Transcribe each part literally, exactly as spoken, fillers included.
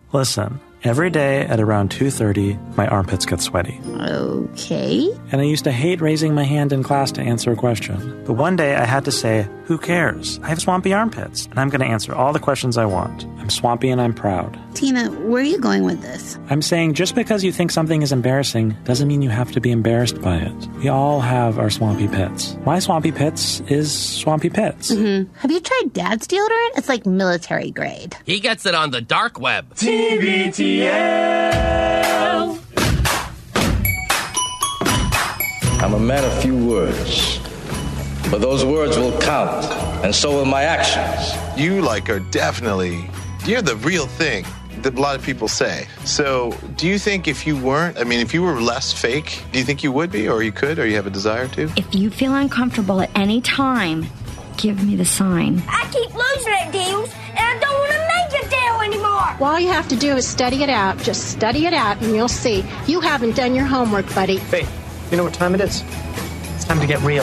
Listen, every day at around two thirty, my armpits get sweaty. Okay. And I used to hate raising my hand in class to answer a question. But one day I had to say, who cares? I have swampy armpits, and I'm going to answer all the questions I want. I'm swampy and I'm proud. Tina, where are you going with this? I'm saying just because you think something is embarrassing doesn't mean you have to be embarrassed by it. We all have our swampy pits. My swampy pits is swampy pits. Mm-hmm. Have you tried Dad's deodorant? It's like military grade. He gets it on the dark web. T B T L. I'm a man of few words, but those words will count, and so will my actions. You, like, are definitely, you're the real thing that a lot of people say. So, do you think if you weren't, I mean, if you were less fake, do you think you would be, or you could, or you have a desire to? If you feel uncomfortable at any time, give me the sign. I keep losing at deals, and I don't want to make a deal anymore. Well, all you have to do is study it out. Just study it out, and you'll see. You haven't done your homework, buddy. Faith, you know what time it is? It's time to get real.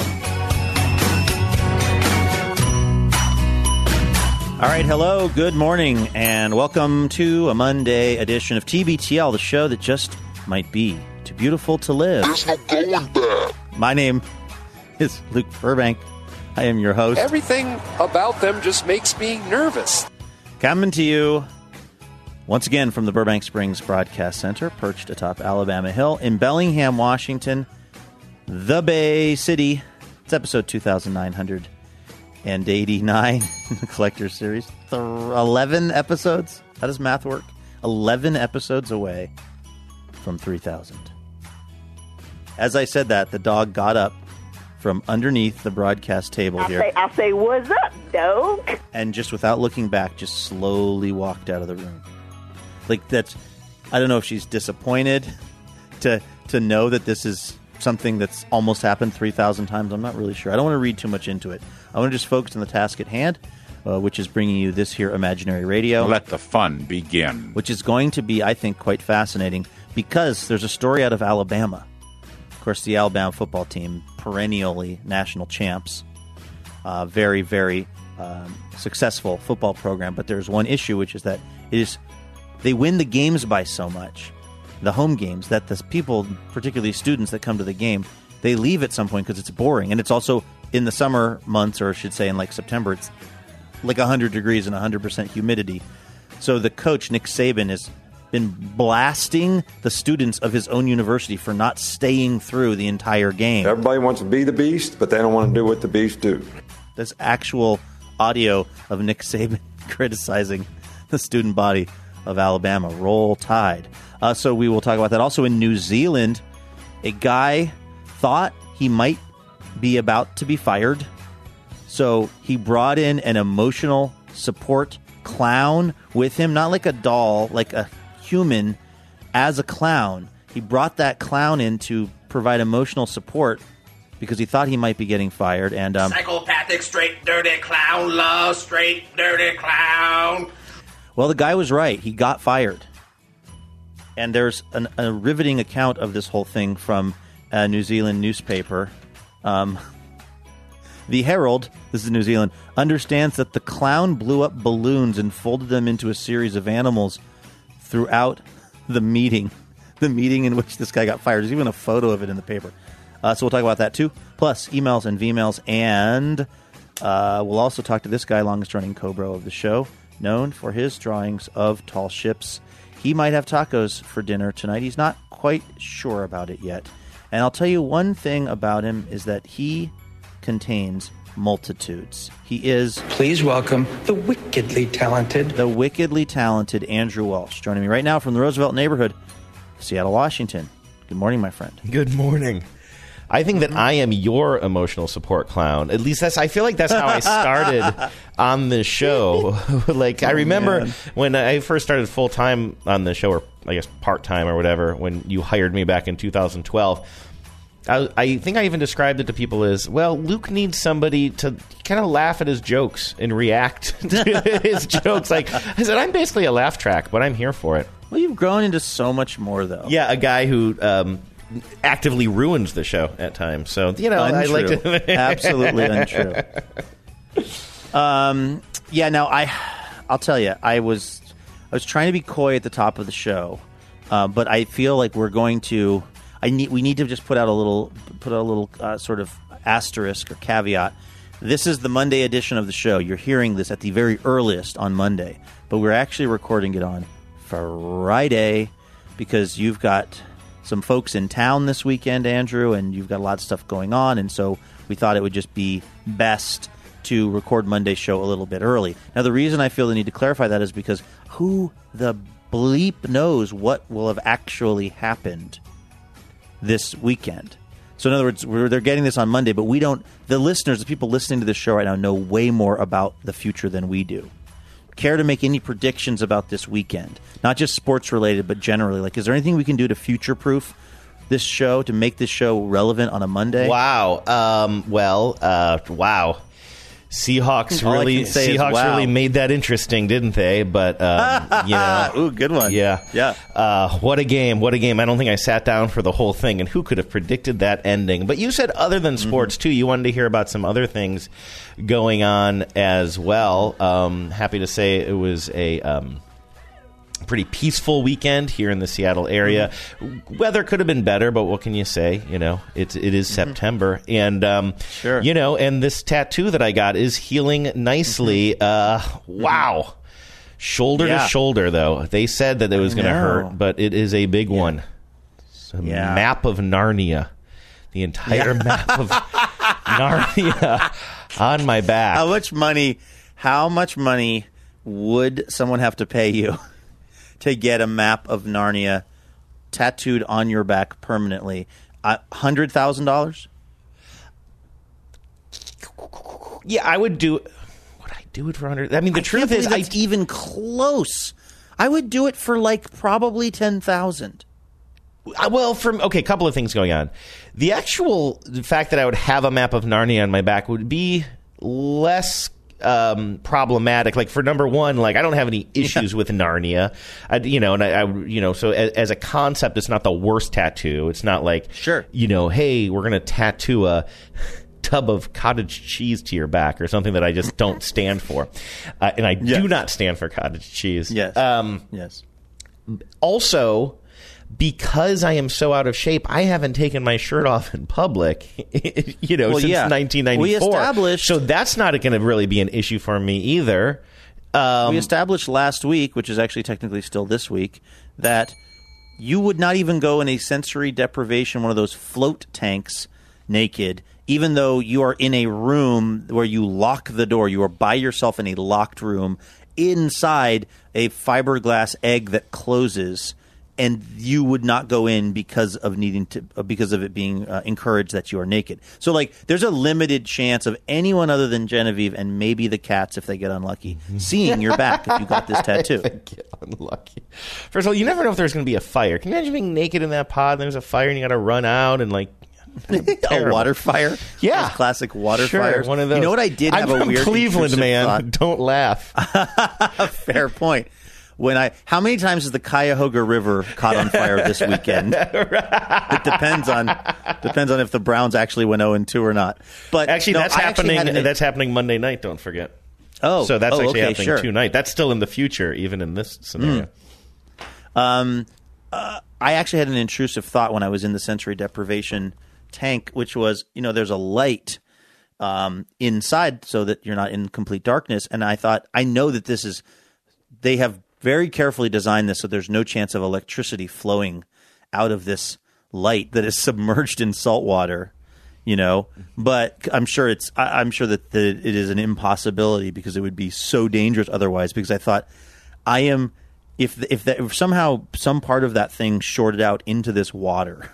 All right, hello, good morning, and welcome to a Monday edition of T B T L, the show that just might be too beautiful to live. There's no going back. My name is Luke Burbank. I am your host. Everything about them just makes me nervous. Coming to you once again from the Burbank Springs Broadcast Center, perched atop Alabama Hill in Bellingham, Washington, the Bay City. It's episode two thousand nine hundred eighty-nine in the Collector Series. eleven episodes. How does math work? eleven episodes away from three thousand. As I said that, the dog got up from underneath the broadcast table I here. Say, I say, what's up, dog? And just without looking back, just slowly walked out of the room. Like, that's, I don't know if she's disappointed to to know that this is something that's almost happened three thousand times. I'm not really sure. I don't want to read too much into it. I want to just focus on the task at hand, uh, which is bringing you this here Imaginary Radio. Let the fun begin. Which is going to be, I think, quite fascinating because there's a story out of Alabama. Of course, the Alabama football team, perennially national champs, uh, very, very um, successful football program. But there's one issue, which is that it is they win the games by so much, the home games, that the people, particularly students that come to the game, they leave at some point because it's boring. And it's also in the summer months, or I should say in like September, it's like one hundred degrees and one hundred percent humidity. So the coach, Nick Saban, has been blasting the students of his own university for not staying through the entire game. Everybody wants to be the beast, but they don't want to do what the beast do. There's actual audio of Nick Saban criticizing the student body of Alabama. Roll Tide. Uh, so we will talk about that. Also in New Zealand, a guy thought he might be about to be fired. So he brought in an emotional support clown with him, not like a doll, like a human as a clown. He brought that clown in to provide emotional support because he thought he might be getting fired. And um, psychopathic, straight, dirty clown, love, straight, dirty clown. Well, the guy was right. He got fired. And there's an, a riveting account of this whole thing from a New Zealand newspaper. Um, the Herald, this is New Zealand, understands that the clown blew up balloons and folded them into a series of animals throughout the meeting. The meeting in which this guy got fired. There's even a photo of it in the paper. Uh, so we'll talk about that too. Plus emails and V-mails. And uh, we'll also talk to this guy, longest-running Cobra of the show, known for his drawings of tall ships. He might have tacos for dinner tonight. He's not quite sure about it yet. And I'll tell you one thing about him is that he contains multitudes. He is... Please welcome the wickedly talented... The wickedly talented Andrew Walsh, joining me right now from the Roosevelt neighborhood, Seattle, Washington. Good morning, my friend. Good morning. I think that I am your emotional support clown. At least that's. I feel like that's how I started on this show. Like I remember oh, when I first started full time on the show, or I guess part time or whatever, when you hired me back in two thousand twelve. I, I think I even described it to people as, well, Luke needs somebody to kind of laugh at his jokes and react to his jokes. Like I said, I'm basically a laugh track, but I'm here for it. Well, you've grown into so much more, though. Yeah, a guy who um, actively ruins the show at times. So, you know, untrue. I like to... Absolutely untrue. Um, yeah, now, I, I'll tell you, I was... I was trying to be coy at the top of the show, uh, but I feel like we're going to. I need. We need to just put out a little, put out a little uh, sort of asterisk or caveat. This is the Monday edition of the show. You're hearing this at the very earliest on Monday, but we're actually recording it on Friday because you've got some folks in town this weekend, Andrew, and you've got a lot of stuff going on, and so we thought it would just be best to record Monday's show a little bit early. Now, the reason I feel the need to clarify that is because who the bleep knows what will have actually happened this weekend. So, in other words, we're, they're getting this on Monday, but we don't, the listeners, the people listening to this show right now, know way more about the future than we do. Care to make any predictions about this weekend? Not just sports related, but generally. Like, is there anything we can do to future-proof this show, to make this show relevant on a Monday? Wow. Um, well, uh, wow. Seahawks really, Seahawks wow. really made that interesting, didn't they? But um, you know, ooh, good one. Yeah, yeah. Uh, what a game! What a game! I don't think I sat down for the whole thing, and who could have predicted that ending? But you said other than sports mm-hmm. too. You wanted to hear about some other things going on as well. Um, happy to say it was a. Um, Pretty peaceful weekend here in the Seattle area. Mm-hmm. Weather could have been better, but what can you say? You know, it's it is mm-hmm. September, and um, sure. you know, and this tattoo that I got is healing nicely. Mm-hmm. Uh, wow, shoulder yeah. to shoulder, though. They said that it was going to hurt, but it is a big yeah. one. It's a yeah. map of Narnia, the entire yeah. map of Narnia on my back. How much money? How much money would someone have to pay you to get a map of Narnia tattooed on your back permanently? Uh, one hundred thousand dollars? Yeah, I would do Would I do it for one hundred? I mean, the I truth can't is, believe that's I even close. I would do it for like probably ten thousand dollars. Well, from okay, a couple of things going on. The actual fact that I would have a map of Narnia on my back would be less Um, problematic. Like for number one, like I don't have any issues yeah. with Narnia, I, you know, and I, I you know, so as, as a concept, it's not the worst tattoo. It's not like, sure, you know, hey, we're gonna tattoo a tub of cottage cheese to your back or something that I just don't stand for, uh, and I yes. do not stand for cottage cheese. Yes, um, yes. Also, because I am so out of shape, I haven't taken my shirt off in public, you know, well, since yeah. nineteen ninety-four. We established, so that's not going to really be an issue for me either. Um, we established last week, which is actually technically still this week, that you would not even go in a sensory deprivation, one of those float tanks, naked, even though you are in a room where you lock the door. You are by yourself in a locked room inside a fiberglass egg that closes. And you would not go in because of needing to, uh, because of it being uh, encouraged that you are naked. So, like, there's a limited chance of anyone other than Genevieve and maybe the cats, if they get unlucky, seeing your back if you got this tattoo. If they get unlucky. First of all, you never know if there's going to be a fire. Can you imagine being naked in that pod? And there's a fire, and you got to run out and like a water fire. Yeah, those classic water sure, fires. One of those. You know what I did have I'm a from weird Cleveland, man. Thought? Don't laugh. Fair point. When I, how many times is the Cuyahoga River caught on fire this weekend? It depends on depends on if the Browns actually went oh and two or not. But actually, no, that's I happening. Actually an, that's happening Monday night. Don't forget. Oh, so that's oh, actually okay, happening sure. tonight. That's still in the future, even in this scenario. Mm. Um, uh, I actually had an intrusive thought when I was in the sensory deprivation tank, which was, you know, there's a light um, inside so that you're not in complete darkness, and I thought, I know that this is they have very carefully designed this so there's no chance of electricity flowing out of this light that is submerged in salt water, you know. But I'm sure it's I, I'm sure that the, it is an impossibility because it would be so dangerous otherwise. Because I thought I am if if, that, if somehow some part of that thing shorted out into this water,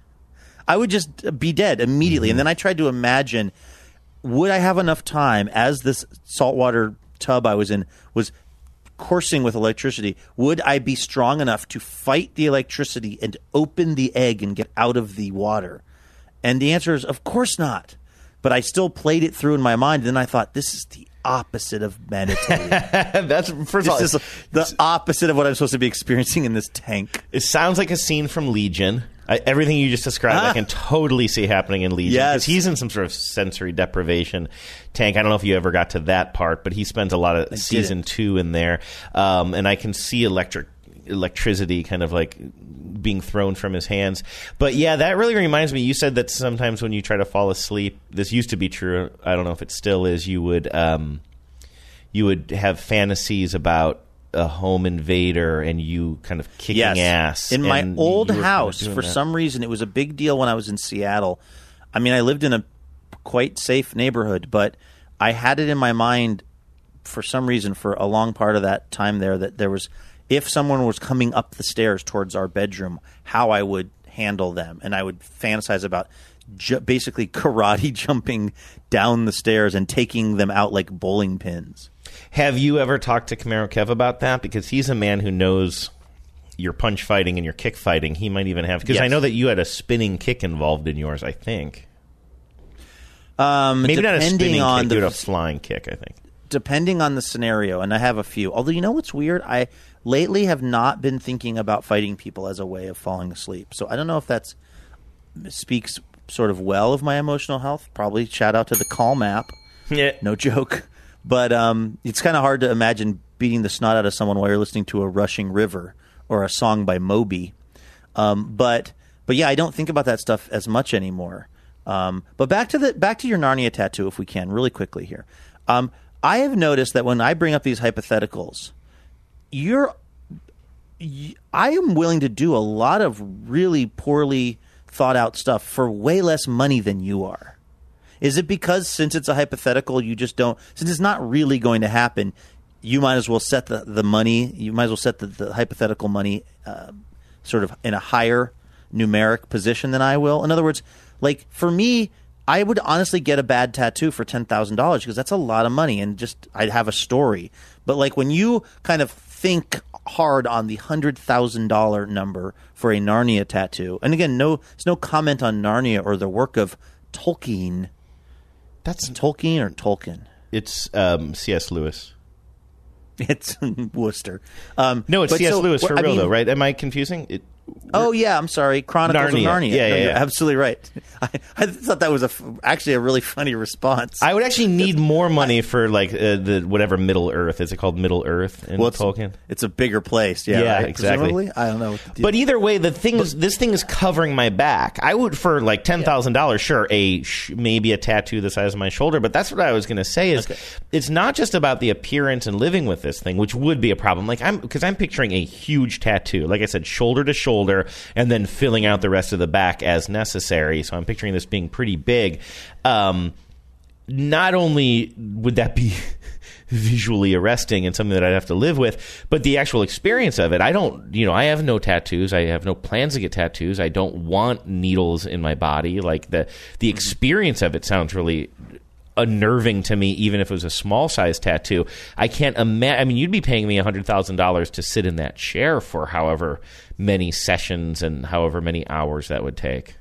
I would just be dead immediately. Mm-hmm. And then I tried to imagine, would I have enough time as this saltwater tub I was in was coursing with electricity, would I be strong enough to fight the electricity and open the egg and get out of the water? And the answer is, of course not. But I still played it through in my mind, and then I thought, this is the opposite of meditating. That's first of all, this is the opposite of what I'm supposed to be experiencing in this tank. It sounds like a scene from Legion. I, everything you just described, Ah. I can totally see happening in Legion. Yes. Because he's in some sort of sensory deprivation tank. I don't know if you ever got to that part, but he spends a lot of I season didn't. two in there. Um, and I can see electric electricity kind of like being thrown from his hands. But yeah, that really reminds me, you said that sometimes when you try to fall asleep, this used to be true, I don't know if it still is, you would um, you would have fantasies about a home invader and you kind of kicking yes. ass. In my and old you were kind of house, doing for that. some reason, it was a big deal when I was in Seattle. I mean, I lived in a quite safe neighborhood, but I had it in my mind for some reason for a long part of that time there that there was, if someone was coming up the stairs towards our bedroom, how I would handle them. And I would fantasize about ju- basically karate jumping down the stairs and taking them out like bowling pins. Have you ever talked to Camaro Kev about that? Because he's a man who knows your punch fighting and your kick fighting. He might even have, because Yes. I know that you had a spinning kick involved in yours, I think. Um, Maybe not a depending spinning on kick, the you had a flying kick, I think. Depending on the scenario, and I have a few. Although, you know what's weird? I lately have not been thinking about fighting people as a way of falling asleep. So I don't know if that's speaks sort of well of my emotional health. Probably shout out to the Calm app. Yeah. No joke. But um, it's kind of hard to imagine beating the snot out of someone while you're listening to a rushing river or a song by Moby. Um, but but yeah, I don't think about that stuff as much anymore. Um, but back to the back to your Narnia tattoo, if we can, really quickly here. Um, I have noticed that when I bring up these hypotheticals, you're y- I am willing to do a lot of really poorly thought out stuff for way less money than you are. Is it because since it's a hypothetical, you just don't, since it's not really going to happen, you might as well set the, the money, you might as well set the, the hypothetical money uh, sort of in a higher numeric position than I will? In other words, like for me, I would honestly get a bad tattoo for ten thousand dollars because that's a lot of money and just I'd have a story. But like when you kind of think hard on the one hundred thousand dollars number for a Narnia tattoo, and again, no, there's no comment on Narnia or the work of Tolkien. That's Tolkien or Tolkien? It's um, C S. Lewis. It's Worcester. Um, no, it's but C S. so, Lewis for I real, mean- though, right? Am I confusing? It, Oh yeah, I'm sorry. Chronicles Narnia. of Narnia. Yeah, yeah, No, you're yeah. absolutely right. I, I thought that was a f- actually a really funny response. I would actually need more money for like uh, the whatever Middle Earth. Is it called Middle Earth in well, it's, Tolkien? It's a bigger place. Yeah, Yeah, right? exactly. Presumably? I don't know. What the deal- But either way, the thing is, this thing is covering my back. I would for like ten thousand dollars, sure, a sh- maybe a tattoo the size of my shoulder. But that's what I was going to say is, Okay. it's not just about the appearance and living with this thing, which would be a problem. Like I'm because I'm picturing a huge tattoo, like I said, shoulder to shoulder, and then filling out the rest of the back as necessary. So I'm picturing this being pretty big. Um, not only would that be visually arresting and something that I'd have to live with, but the actual experience of it. I don't, you know, I have no tattoos. I have no plans to get tattoos. I don't want needles in my body. Like the the experience of it sounds really unnerving to me, even if it was a small size tattoo. I can't imagine. I mean, you'd be paying me one hundred thousand dollars to sit in that chair for however many sessions and however many hours that would take.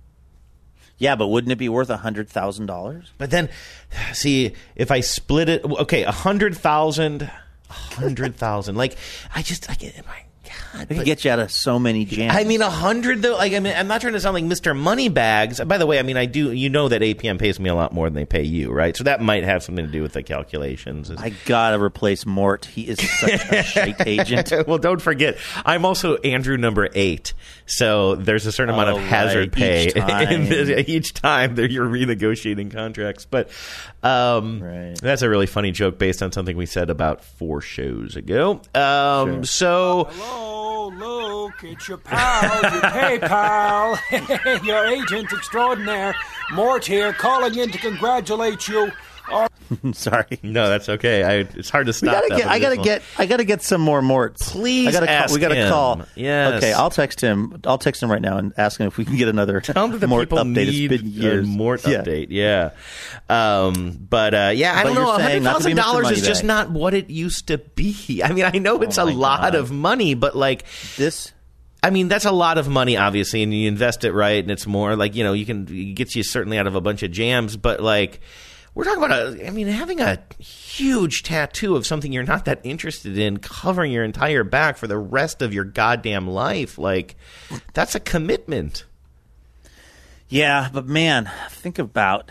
yeah, but wouldn't it be worth a hundred thousand dollars? But then, see, if I split it, okay, a hundred thousand, a hundred thousand. Like, I just, I get, my God, It could but- get you out of so many jams. I mean, a hundred though. Like, I mean, I'm not trying to sound like Mister Moneybags. By the way, I mean, I do. You know that A P M pays me a lot more than they pay you, right? So that might have something to do with the calculations. I gotta replace Mort. He is such a shite agent. Well, don't forget, I'm also Andrew number eight. So there's a certain amount Oh, of hazard right. pay Each time. in this- each time that you're renegotiating contracts. But um, Right. that's a really funny joke based on something we said about four shows ago. Um, So. Hello, Luke, it's your pal, your PayPal, your agent extraordinaire, Mort here, calling in to congratulate you. on- Sorry. No, that's okay. I, it's hard to We stop. gotta that get. when I it gotta is get. I gotta get some more Morts. Please I gotta ask call, we gotta him. call. Yes. Okay, I'll text him. I'll text him right now and ask him if we can get another Tell them that the Mort people update. need It's been years. a Mort Yeah. update. Yeah. Um, but uh, yeah, I But don't know. you're one saying hundred not to be thousand dollars Mister is just Moneybag. not what it used to be. I mean, I know it's Oh a my lot God. of money, but like This. I mean, that's a lot of money, obviously, and you invest it right, and it's more like, you know, you can it gets you certainly out of a bunch of jams, but like, we're talking about, a, I mean, having a huge tattoo of something you're not that interested in covering your entire back for the rest of your goddamn life. Like, that's a commitment. Yeah, but man, think about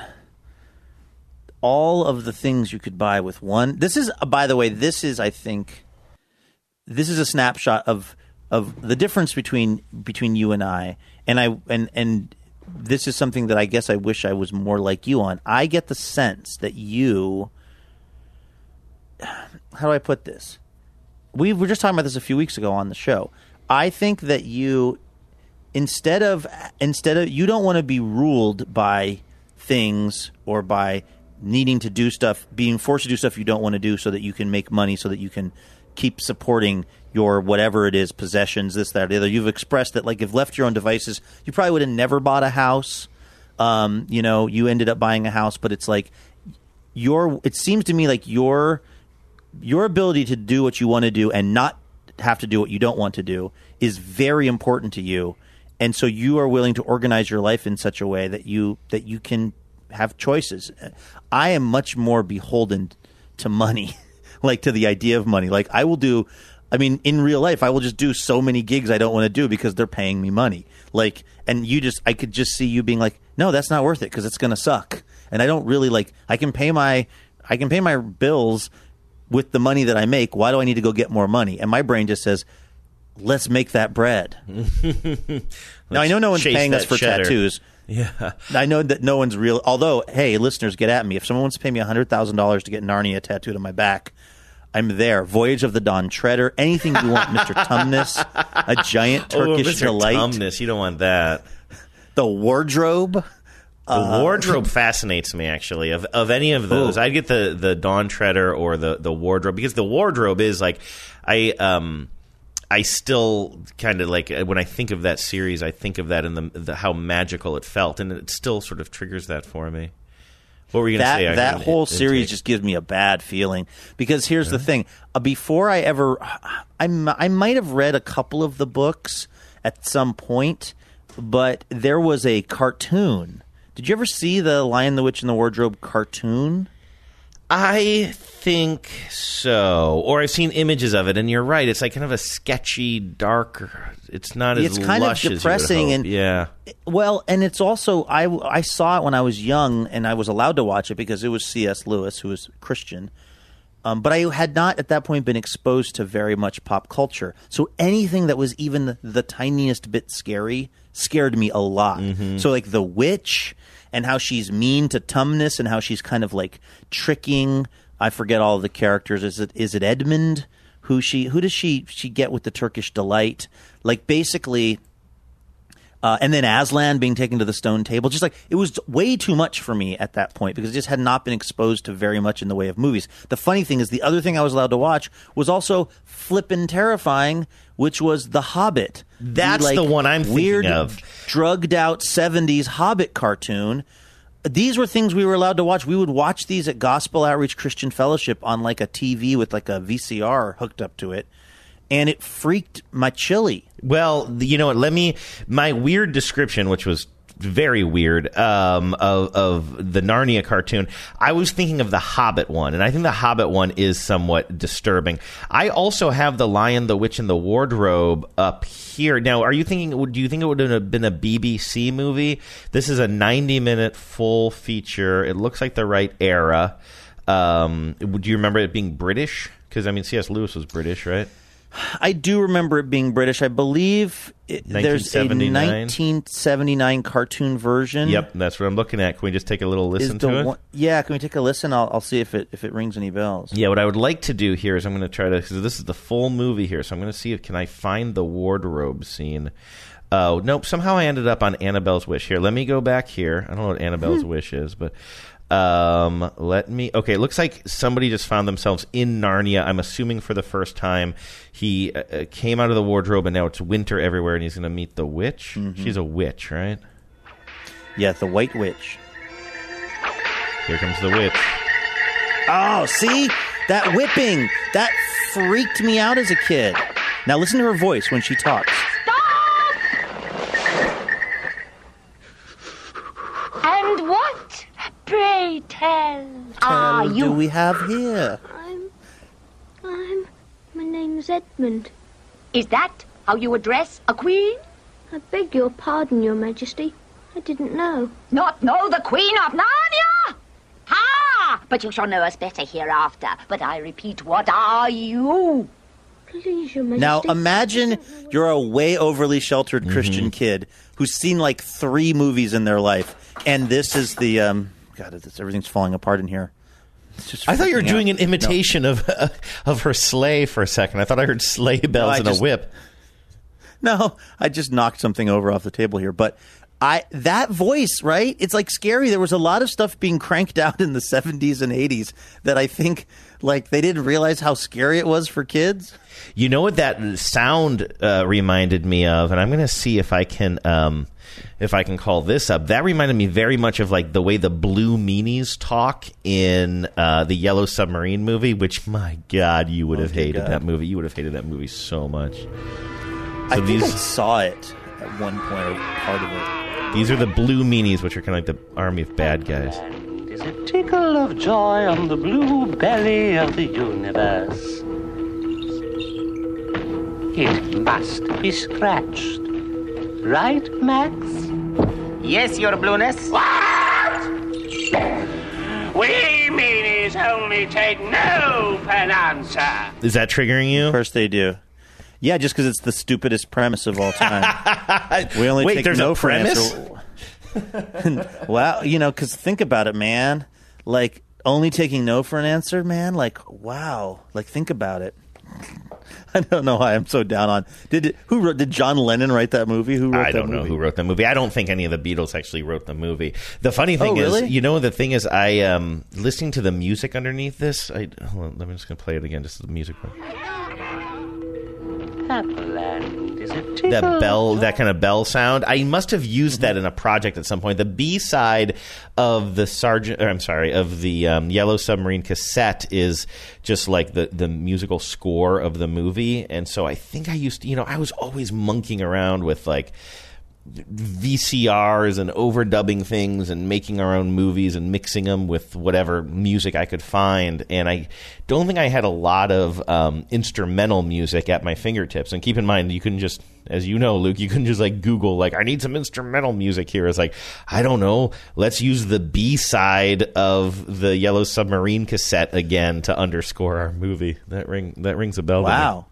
all of the things you could buy with one. This is, by the way, this is, I think, this is a snapshot of of the difference between between you and I. And I and and this is something that I guess I wish I was more like you on. I get the sense that you, how do I put this? We were just talking about this a few weeks ago on the show. I think that you, instead of instead of you don't want to be ruled by things or by needing to do stuff, being forced to do stuff you don't want to do so that you can make money, so that you can keep supporting your whatever it is, possessions, this, that, or the other. You've expressed that, like, if left to your own devices, you probably would have never bought a house. Um, you know, you ended up buying a house, but it's like your. It seems to me like your your ability to do what you want to do and not have to do what you don't want to do is very important to you, and so you are willing to organize your life in such a way that you that you can have choices. I am much more beholden to money, like to the idea of money. Like I will do, I mean, in real life, I will just do so many gigs I don't want to do because they're paying me money. Like, and you just, I could just see you being like, no, that's not worth it because it's going to suck. And I don't really like, I can pay my, I can pay my bills with the money that I make. Why do I need to go get more money? And my brain just says, let's make that bread. Now, I know no one's paying us for cheddar. tattoos. Yeah. I know that no one's real. Although, hey, listeners, get at me. If someone wants to pay me one hundred thousand dollars to get Narnia tattooed on my back, I'm there. Voyage of the Dawn Treader. Anything you want, Mister Tumnus. A giant Turkish oh, Mister delight. Tumnus. You don't want that. The wardrobe. The uh, wardrobe fascinates me, actually. Of of any of those, ooh. I'd get the, the Dawn Treader or the, the wardrobe, because the wardrobe is like, I um. I still kind of like when I think of that series, I think of that in the, the how magical it felt, and it still sort of triggers that for me. What were you going to say? That I mean, whole it, series it just gives me a bad feeling because here's yeah. the thing: uh, before I ever, I I might have read a couple of the books at some point, but there was a cartoon. Did you ever see the Lion, the Witch, and the Wardrobe cartoon? I think so, or I've seen images of it, and you're right. It's like kind of a sketchy, dark. It's not as it's kind lush of depressing, as you would hope. and yeah. Well, and it's also I I saw it when I was young, and I was allowed to watch it because it was C S Lewis, who was Christian. Um, but I had not at that point been exposed to very much pop culture, so anything that was even the, the tiniest bit scary scared me a lot. Mm-hmm. So, like the witch. And how she's mean to Tumnus, and how she's kind of like tricking. I forget all of the characters. Is it is it Edmund? Who she? Who does she she get with the Turkish delight? Like basically, uh, and then Aslan being taken to the stone table. Just like it was way too much for me at that point because it just had not been exposed to very much in the way of movies. The funny thing is, the other thing I was allowed to watch was also flippin' terrifying, which was The Hobbit. That's the, like, the one I'm thinking weird, of. Drugged out seventies Hobbit cartoon. These were things we were allowed to watch. We would watch these at Gospel Outreach Christian Fellowship on like a T V with like a V C R hooked up to it. And it freaked my chili. Well, you know what? Let me, my weird description, which was very weird, um, of, of the Narnia cartoon, I was thinking of the Hobbit one, and I think the Hobbit one is somewhat disturbing. I also have the Lion, the Witch, and the Wardrobe up here. Now, are you thinking, do you think it would have been a B B C movie? This is a ninety minute full feature. It looks like the right era. Um, do you remember it being British? Because, I mean, C S Lewis was British, right? I do remember it being British. I believe it, there's a nineteen seventy-nine cartoon version. Yep, that's what I'm looking at. Can we just take a little listen to it? One, yeah, can we take a listen? I'll, I'll see if it if it rings any bells. Yeah, what I would like to do here is I'm going to try to, because this is the full movie here, so I'm going to see if can I find the wardrobe scene. Oh, nope, somehow I ended up on Annabelle's Wish. Here, let me go back here. I don't know what Annabelle's hmm. Wish is, but... Um, let me, okay, it looks like somebody just found themselves in Narnia, I'm assuming for the first time. He uh, came out of the wardrobe, and now it's winter everywhere, and he's going to meet the witch. Mm-hmm. She's a witch, right? Yeah, the White Witch. Here comes the witch. Oh, see? That whipping! That freaked me out as a kid. Now listen to her voice when she talks. And what, pray tell, tell. Ah, you... do we have here? I'm... I'm... My name's Edmund. Is that how you address a queen? I beg your pardon, Your Majesty. I didn't know. Not know the Queen of Narnia? Ha! But you shall know us better hereafter. But I repeat, what are you? Please, Your Majesty. Now, imagine you're a way overly sheltered Christian mm-hmm. kid who's seen like three movies in their life, and this is the... Um, God, it's, everything's falling apart in here. I thought you were doing out. an imitation no. of uh, of her sleigh for a second. I thought I heard sleigh bells no, and just, a whip. No, I just knocked something over off the table here. But I that voice, right? It's like scary. There was a lot of stuff being cranked out in the seventies and eighties that I think like they didn't realize how scary it was for kids. You know what that sound uh, reminded me of? And I'm going to see if I can... Um, if I can call this up. That reminded me very much of like the way the Blue Meanies talk in uh, the Yellow Submarine movie, which, my God, you would have oh, hated God. that movie. You would have hated that movie so much. So I think these, I saw it at one point, or part of it. These are the Blue Meanies, which are kind of like the army of bad guys. Is a tickle of joy on the blue belly of the universe. It must be scratched. Right, Max? Yes, Your Blueness. What? We meanies only take no for an answer. Is that triggering you? Of course they do. Yeah, just because it's the stupidest premise of all time. We only Wait, take there's no a for premise? Answer. Well, you know, because think about it, man. Like, only taking no for an answer, man. Like, wow. Like, think about it. I don't know why I'm so down on. Did it, who wrote? Did John Lennon write that movie? Who wrote I that don't movie? know who wrote that movie. I don't think any of the Beatles actually wrote the movie. The funny thing oh, really? is, you know, the thing is, I um listening to the music underneath this. I hold on, let me just gonna play it again. Just the music. Appleland is a tickle. That bell, that kind of bell sound. I must have used that in a project at some point. The B side of the Sergeant, or I'm sorry, of the um, Yellow Submarine cassette is just like the the musical score of the movie, and so I think I used to, you know, I was always monkeying around with like V C Rs and overdubbing things and making our own movies and mixing them with whatever music I could find. And I don't think I had a lot of um, instrumental music at my fingertips. And keep in mind, you couldn't just, as you know, Luke, you couldn't just like Google, like, I need some instrumental music here. It's like, I don't know, let's use the B side of the Yellow Submarine cassette again to underscore our movie. That ring that rings a bell to me. Wow.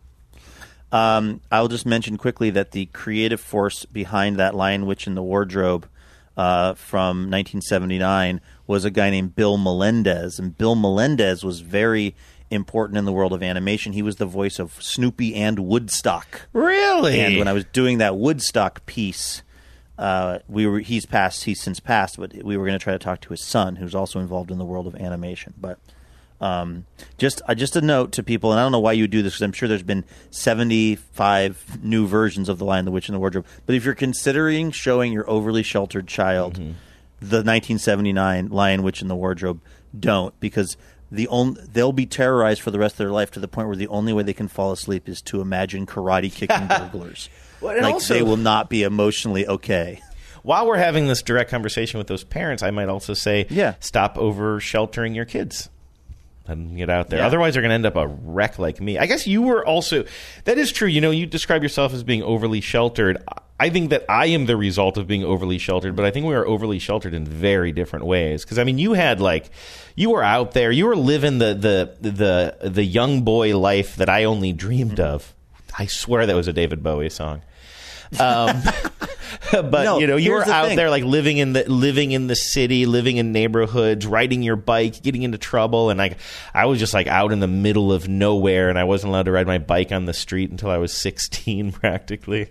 Um, I'll just mention quickly that the creative force behind that Lion, Witch, and the Wardrobe uh, from nineteen seventy-nine was a guy named Bill Melendez. And Bill Melendez was very important in the world of animation. He was the voice of Snoopy and Woodstock. Really? And when I was doing that Woodstock piece, uh, we were he's passed, he's since passed, but we were going to try to talk to his son, who's also involved in the world of animation. But Um, just uh, just a note to people, and I don't know why you do this because I'm sure there's been seventy-five new versions of The Lion, the Witch, and the Wardrobe. But if you're considering showing your overly sheltered child mm-hmm. the nineteen seventy-nine Lion, Witch, and the Wardrobe, don't, because the only, they'll be terrorized for the rest of their life to the point where the only way they can fall asleep is to imagine karate kicking burglars. Well, like also, they will not be emotionally okay. While we're having this direct conversation with those parents, I might also say, yeah. stop over sheltering your kids. Let them get out there. Yeah. Otherwise, they're going to end up a wreck like me. I guess you were also... That is true. You know, you describe yourself as being overly sheltered. I think that I am the result of being overly sheltered, but I think we are overly sheltered in very different ways. Because, I mean, you had, like... You were out there. You were living the, the, the, the young boy life that I only dreamed of. I swear that was a David Bowie song. Um, but no, you know, you were the out thing. there like living in the living in the city, living in neighborhoods, riding your bike, getting into trouble, and like I was just like out in the middle of nowhere, and I wasn't allowed to ride my bike on the street until I was sixteen, practically.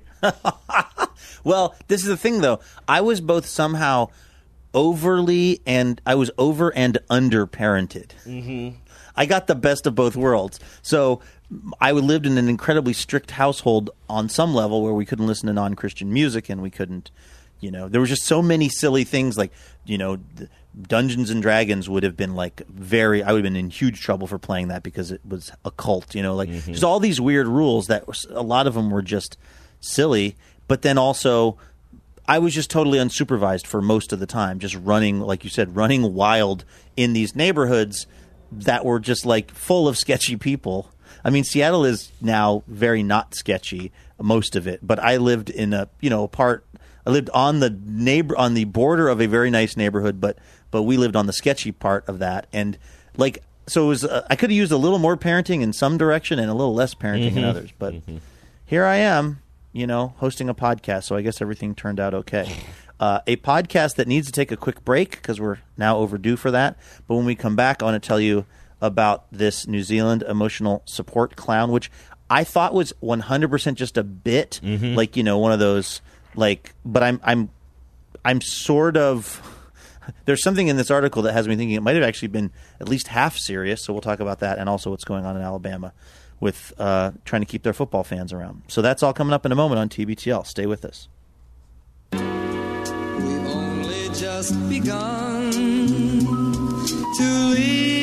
Well, this is the thing, though. I was both somehow overly and I was over and under parented. Mm-hmm. I got the best of both worlds. So I lived in an incredibly strict household on some level where we couldn't listen to non-Christian music and we couldn't, you know, there was just so many silly things like, you know, Dungeons and Dragons would have been like very, I would have been in huge trouble for playing that because it was a cult, you know, like mm-hmm. just all these weird rules that a lot of them were just silly, but then also I was just totally unsupervised for most of the time, just running, like you said, running wild in these neighborhoods that were just like full of sketchy people. I mean, Seattle is now very not sketchy, most of it, but I lived in a, you know, part, I lived on the neighbor, on the border of a very nice neighborhood, but, but we lived on the sketchy part of that. And like, so it was, uh, I could have used a little more parenting in some direction and a little less parenting mm-hmm. in others, but mm-hmm. here I am, you know, hosting a podcast. So I guess everything turned out okay. Uh, a podcast that needs to take a quick break because we're now overdue for that. But when we come back, I want to tell you about this New Zealand emotional support clown, which I thought was one hundred percent just a bit, mm-hmm. like, you know, one of those, like, but I'm, I'm, I'm sort of, there's something in this article that has me thinking it might have actually been at least half serious. So we'll talk about that and also what's going on in Alabama with uh, trying to keep their football fans around. So that's all coming up in a moment on T B T L. Stay with us. We've only just begun to live.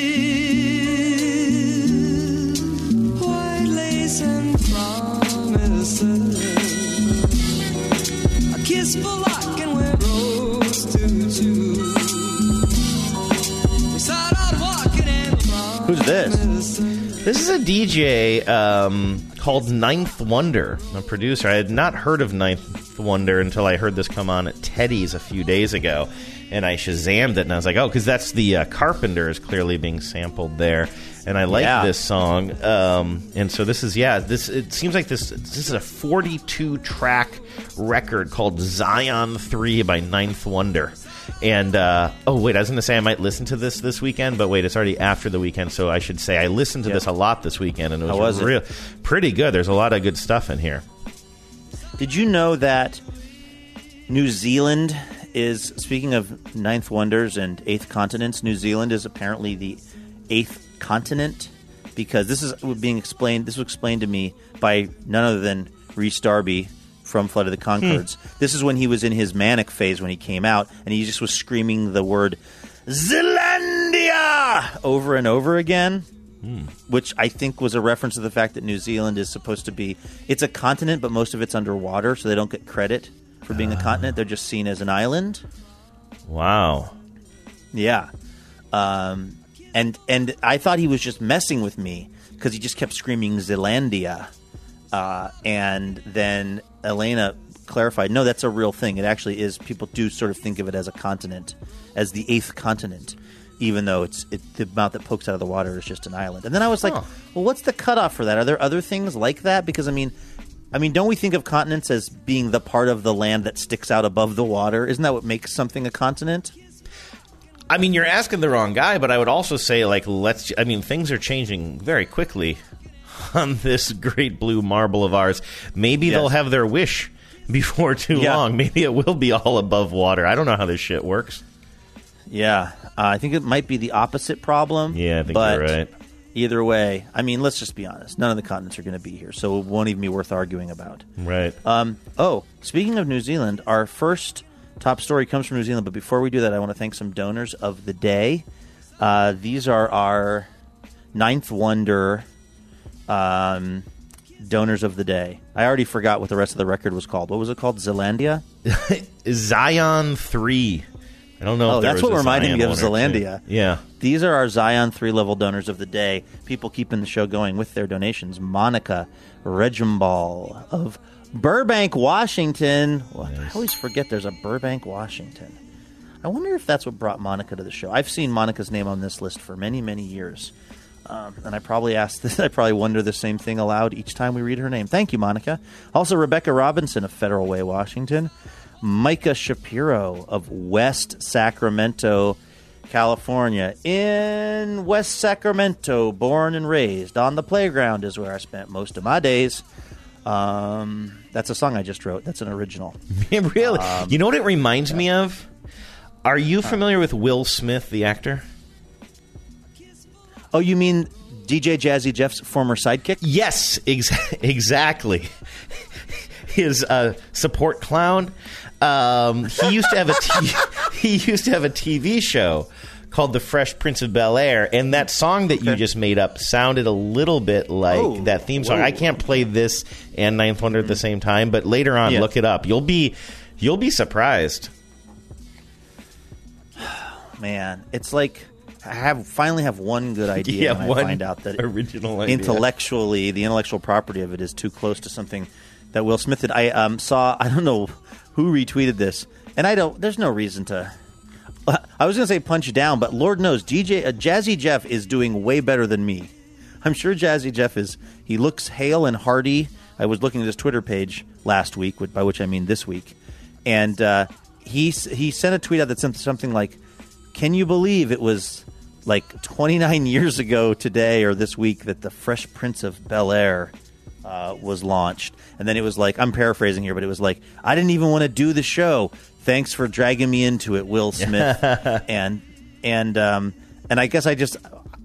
White lace and promises. A kiss for luck and we're rose to two. We start out walking and Who's this? This is a D J um, called Ninth Wonder, a producer. I had not heard of Ninth Wonder until I heard this come on at Teddy's a few days ago, and I Shazammed it, and I was like, oh, because that's the uh, Carpenter is clearly being sampled there, and I like yeah. this song. Um, and so this is, yeah, this it seems like this this is a forty-two track record called Zion three by Ninth Wonder. And, uh, oh, wait, I was going to say I might listen to this this weekend, but wait, it's already after the weekend, so I should say I listened to yep. this a lot this weekend, and it was, How was real, it? pretty good. There's a lot of good stuff in here. Did you know that New Zealand is, speaking of Ninth Wonders and Eighth Continents, New Zealand is apparently the eighth continent? Because this is being explained, this was explained to me by none other than Rhys Darby from Flight of the Conchords. Hmm. This is when he was in his manic phase when he came out, and he just was screaming the word Zealandia over and over again, hmm. which I think was a reference to the fact that New Zealand is supposed to be, it's a continent, but most of it's underwater, so they don't get credit for being uh. a continent. They're just seen as an island. Wow. Yeah. Um, and, and I thought he was just messing with me because he just kept screaming Zealandia. Uh, and then Elena clarified, no, that's a real thing. It actually is. People do sort of think of it as a continent, as the eighth continent, even though it's it, the amount that pokes out of the water is just an island. And then I was like, oh. well, what's the cutoff for that? Are there other things like that? Because, I mean, I mean, don't we think of continents as being the part of the land that sticks out above the water? Isn't that what makes something a continent? I mean, you're asking the wrong guy, but I would also say, like, let's. I mean, things are changing very quickly on this great blue marble of ours. Maybe yes. they'll have their wish before too yeah. long. Maybe it will be all above water. I don't know how this shit works. Yeah. Uh, I think it might be the opposite problem. Yeah, I think but you're right. Either way, I mean, let's just be honest. None of the continents are going to be here, so it won't even be worth arguing about. Right. Um, oh, speaking of New Zealand, our first top story comes from New Zealand, but before we do that, I want to thank some donors of the day. Uh, these are our Ninth Wonder Um, donors of the day. I already forgot what the rest of the record was called. What was it called? Zealandia? Zion three. I don't know oh, if there that's was what a reminded Zion me of one or Zealandia. two. Yeah. These are our Zion three level donors of the day. People keeping the show going with their donations. Monica Regimball of Burbank, Washington. Well, nice. I always forget there's a Burbank, Washington. I wonder if that's what brought Monica to the show. I've seen Monica's name on this list for many, many years. Um, and I probably ask this, I probably wonder the same thing aloud each time we read her name. Thank you, Monica. Also, Rebecca Robinson of Federal Way, Washington. Micah Shapiro of West Sacramento, California. In West Sacramento, born and raised. On the playground is where I spent most of my days. Um, that's a song I just wrote. That's an original. Really? Um, you know what it reminds yeah. me of? Are you familiar with Will Smith, the actor? Oh, you mean D J Jazzy Jeff's former sidekick? Yes, ex- exactly. His uh, support clown. Um, he used to have a t- he used to have a T V show called The Fresh Prince of Bel-Air, and that song that okay. you just made up sounded a little bit like oh, that theme song. Whoa. I can't play this and Ninth Wonder at the same time, but later on, yeah. look it up. You'll be You'll be surprised. Man, it's like I have finally have one good idea, Yeah, and one I find out that original idea. intellectually, the intellectual property of it is too close to something that Will Smith did. I um, saw, I don't know who retweeted this, and I don't. There's no reason to. I was going to say punch down, but Lord knows, D J uh, Jazzy Jeff is doing way better than me. I'm sure Jazzy Jeff is. He looks hale and hearty. I was looking at his Twitter page last week, by which I mean this week, and uh, he he sent a tweet out that said something like, "Can you believe it was like twenty-nine years ago today or this week that the Fresh Prince of Bel-Air uh, was launched?" And then it was like, I'm paraphrasing here, but it was like, "I didn't even want to do the show. Thanks for dragging me into it, Will Smith." and and um, and I guess I just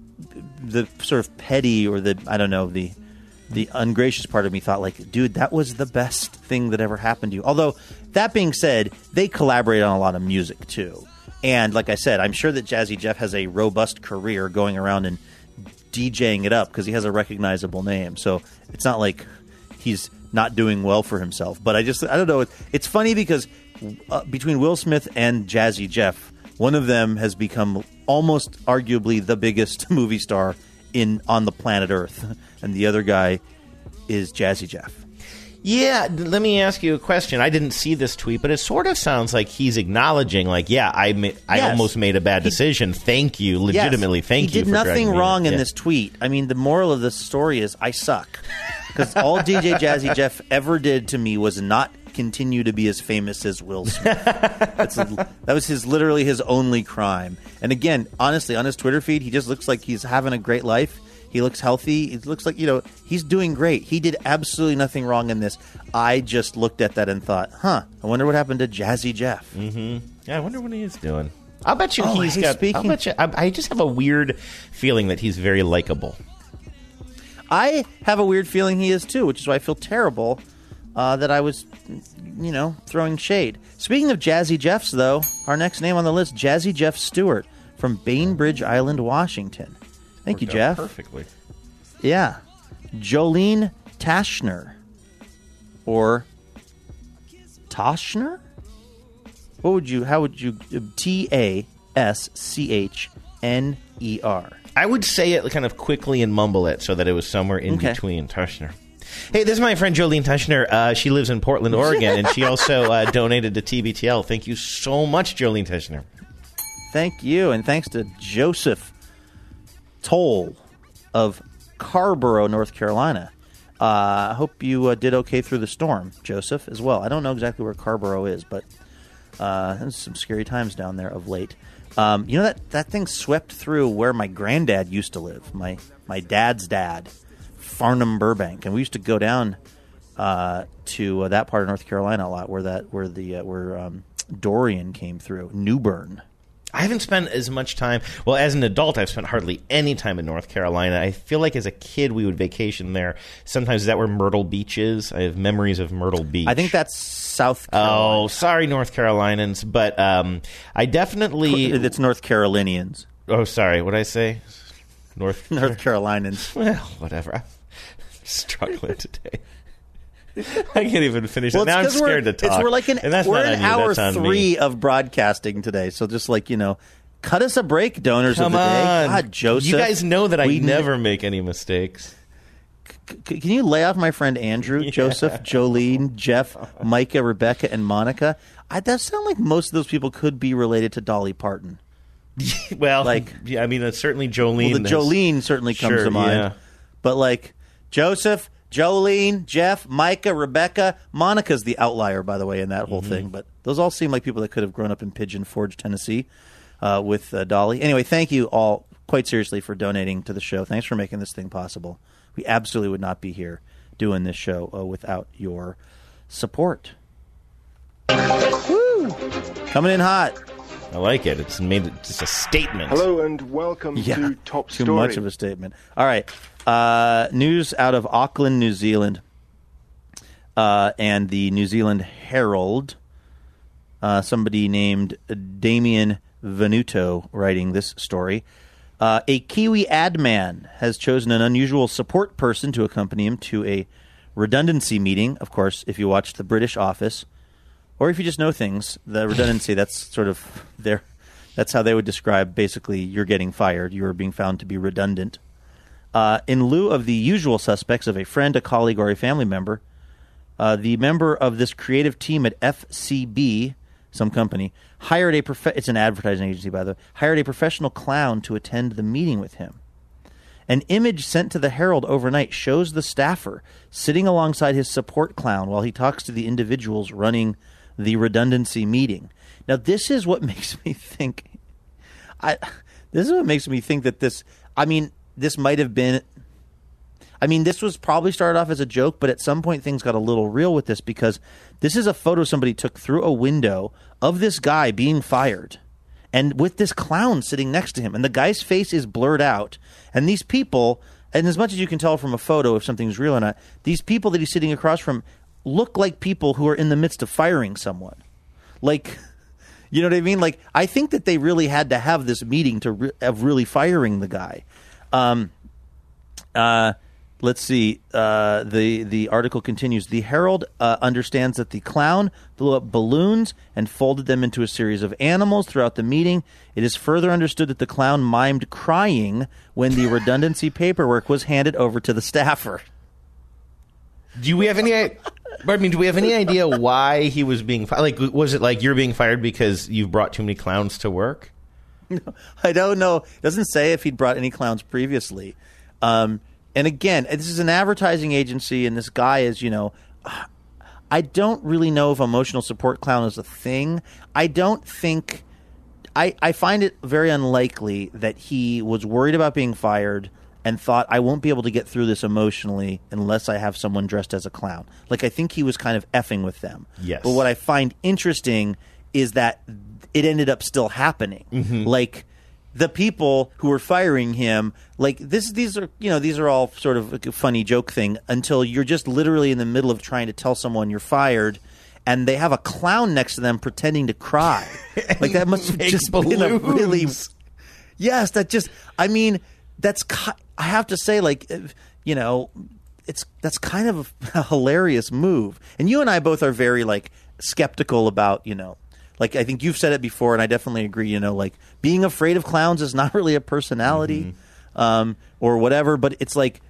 the sort of petty or the I don't know the the ungracious part of me thought like, dude, that was the best thing that ever happened to you. Although that being said, they collaborate on a lot of music too. And like I said, I'm sure that Jazzy Jeff has a robust career going around and DJing it up because he has a recognizable name. So it's not like he's not doing well for himself. But I just, I don't know. It's funny because uh, between Will Smith and Jazzy Jeff, one of them has become almost arguably the biggest movie star in on the planet Earth. And the other guy is Jazzy Jeff. Yeah, let me ask you a question. I didn't see this tweet, but it sort of sounds like he's acknowledging, like, yeah, I ma- I Yes. almost made a bad He- decision. Thank you, legitimately. Yes. Thank he you. did for nothing dragging me wrong in Yeah. this tweet. I mean, the moral of this story is I suck. Because all D J Jazzy Jeff ever did to me was not continue to be as famous as Will Smith. That's a, that was his literally his only crime. And again, honestly, on his Twitter feed, he just looks like he's having a great life. He looks healthy. It looks like, you know, he's doing great. He did absolutely nothing wrong in this. I just looked at that and thought, huh, I wonder what happened to Jazzy Jeff. Mm-hmm. Yeah, I wonder what he is doing. I'll bet you Oh, he's hey, got. speaking- I'll bet you, I, I just have a weird feeling that he's very likable. I have a weird feeling he is too, which is why I feel terrible uh, that I was, you know, throwing shade. Speaking of Jazzy Jeffs, though, our next name on the list, Jazzy Jeff Stewart from Bainbridge Island, Washington. Thank you, Worked out Jeff. Perfectly. Yeah. Jolene Tashner. Or Toshner? What would you, how would you, T A S C H N E R. I would say it kind of quickly and mumble it so that it was somewhere in Okay. between. Tushner. Hey, this is my friend Jolene Tushner. Uh, she lives in Portland, Oregon, and she also uh, donated to T B T L. Thank you so much, Jolene Tushner. Thank you, and thanks to Joseph Toll of Carborough, North Carolina. I uh, hope you uh, did okay through the storm, Joseph, as well. I don't know exactly where Carborough is, but uh, there's some scary times down there of late. Um, you know, that, that thing swept through where my granddad used to live, my, my dad's dad, Farnham, Burbank. And we used to go down uh, to uh, that part of North Carolina a lot where that where the uh, where um, Dorian came through, New Bern. I haven't spent as much time. Well, as an adult, I've spent hardly any time in North Carolina. I feel like as a kid, we would vacation there. Sometimes is that where Myrtle Beach is? I have memories of Myrtle Beach. I think that's South Carolina. Oh, sorry, North Carolinians. But um, I definitely... It's North Carolinians. Oh, sorry. What did I say? North North Carolinians. Well, whatever. I'm struggling today. I can't even finish Well, it. Now I'm it's 'cause scared we're, to talk. It's, we're like an, and that's we're not in on you. hour That's on three me. of broadcasting today. So just like, you know, cut us a break, donors Come of the day. on. God, Joseph. You guys know that I we never make any mistakes. C- can you lay off my friend Andrew, Yeah. Joseph, Jolene, Jeff, Micah, Rebecca, and Monica? I, that sound like most of those people could be related to Dolly Parton. Well, like, yeah, I mean, it's certainly Jolene. Well, the has- Jolene certainly comes Sure, to mind. yeah. But like Joseph, Jolene, Jeff, Micah, Rebecca, Monica's the outlier, by the way, in that whole Mm-hmm. thing. But those all seem like people that could have grown up in Pigeon Forge, Tennessee, uh, with uh, Dolly. Anyway, thank you all quite seriously for donating to the show. Thanks for making this thing possible. We absolutely would not be here doing this show uh, without your support. Woo! Coming in hot. I like it. It's made it just a statement. Hello and welcome Yeah, to Top too Story. much of a statement. All right. Uh, news out of Auckland, New Zealand, uh, and the New Zealand Herald. Uh, somebody named Damien Venuto writing this story. Uh, a Kiwi ad man has chosen an unusual support person to accompany him to a redundancy meeting. Of course, if you watched The British Office, or if you just know things, the redundancy, that's sort of their, that's how they would describe basically you're getting fired. You're being found to be redundant. Uh, in lieu of the usual suspects of a friend, a colleague, or a family member, uh, the member of this creative team at F C B, some company, hired a prof- it's an advertising agency, by the way, hired a professional clown to attend the meeting with him. An image sent to the Herald overnight shows the staffer sitting alongside his support clown while he talks to the individuals running the redundancy meeting. Now, this is what makes me think. I this is what makes me think that this. I mean, this might have been. I mean, this was probably started off as a joke, but at some point things got a little real with this because this is a photo somebody took through a window of this guy being fired. And with this clown sitting next to him, and the guy's face is blurred out. And these people, and as much as you can tell from a photo if something's real or not, these people that he's sitting across from look like people who are in the midst of firing someone. Like, you know what I mean? Like, I think that they really had to have this meeting to re- of really firing the guy. Um, uh, let's see. Uh, the the article continues. The Herald uh, understands that the clown blew up balloons and folded them into a series of animals throughout the meeting. It is further understood that the clown mimed crying when the redundancy paperwork was handed over to the staffer. Do we have any? I mean, do we have any idea why he was being fired? Like, was it like you're being fired because you've brought too many clowns to work? No, I don't know. It doesn't say if he'd brought any clowns previously. Um, and again, this is an advertising agency, and this guy is, you know, I don't really know if emotional support clown is a thing. I don't think I, I find it very unlikely that he was worried about being fired and thought, I won't be able to get through this emotionally unless I have someone dressed as a clown. Like, I think he was kind of effing with them. Yes. But what I find interesting is that it ended up still happening. Mm-hmm. Like, the people who were firing him, like, this, these are, you know, these are all sort of a funny joke thing until you're just literally in the middle of trying to tell someone you're fired, and they have a clown next to them pretending to cry. Like, that must have just balloons. been a really, yes, that just, I mean, that's, I have to say, like, you know, it's, that's kind of a hilarious move. And you and I both are very, like, skeptical about, you know, like, I think you've said it before, and I definitely agree, you know, like, being afraid of clowns is not really a personality, mm-hmm. um, or whatever, but it's like,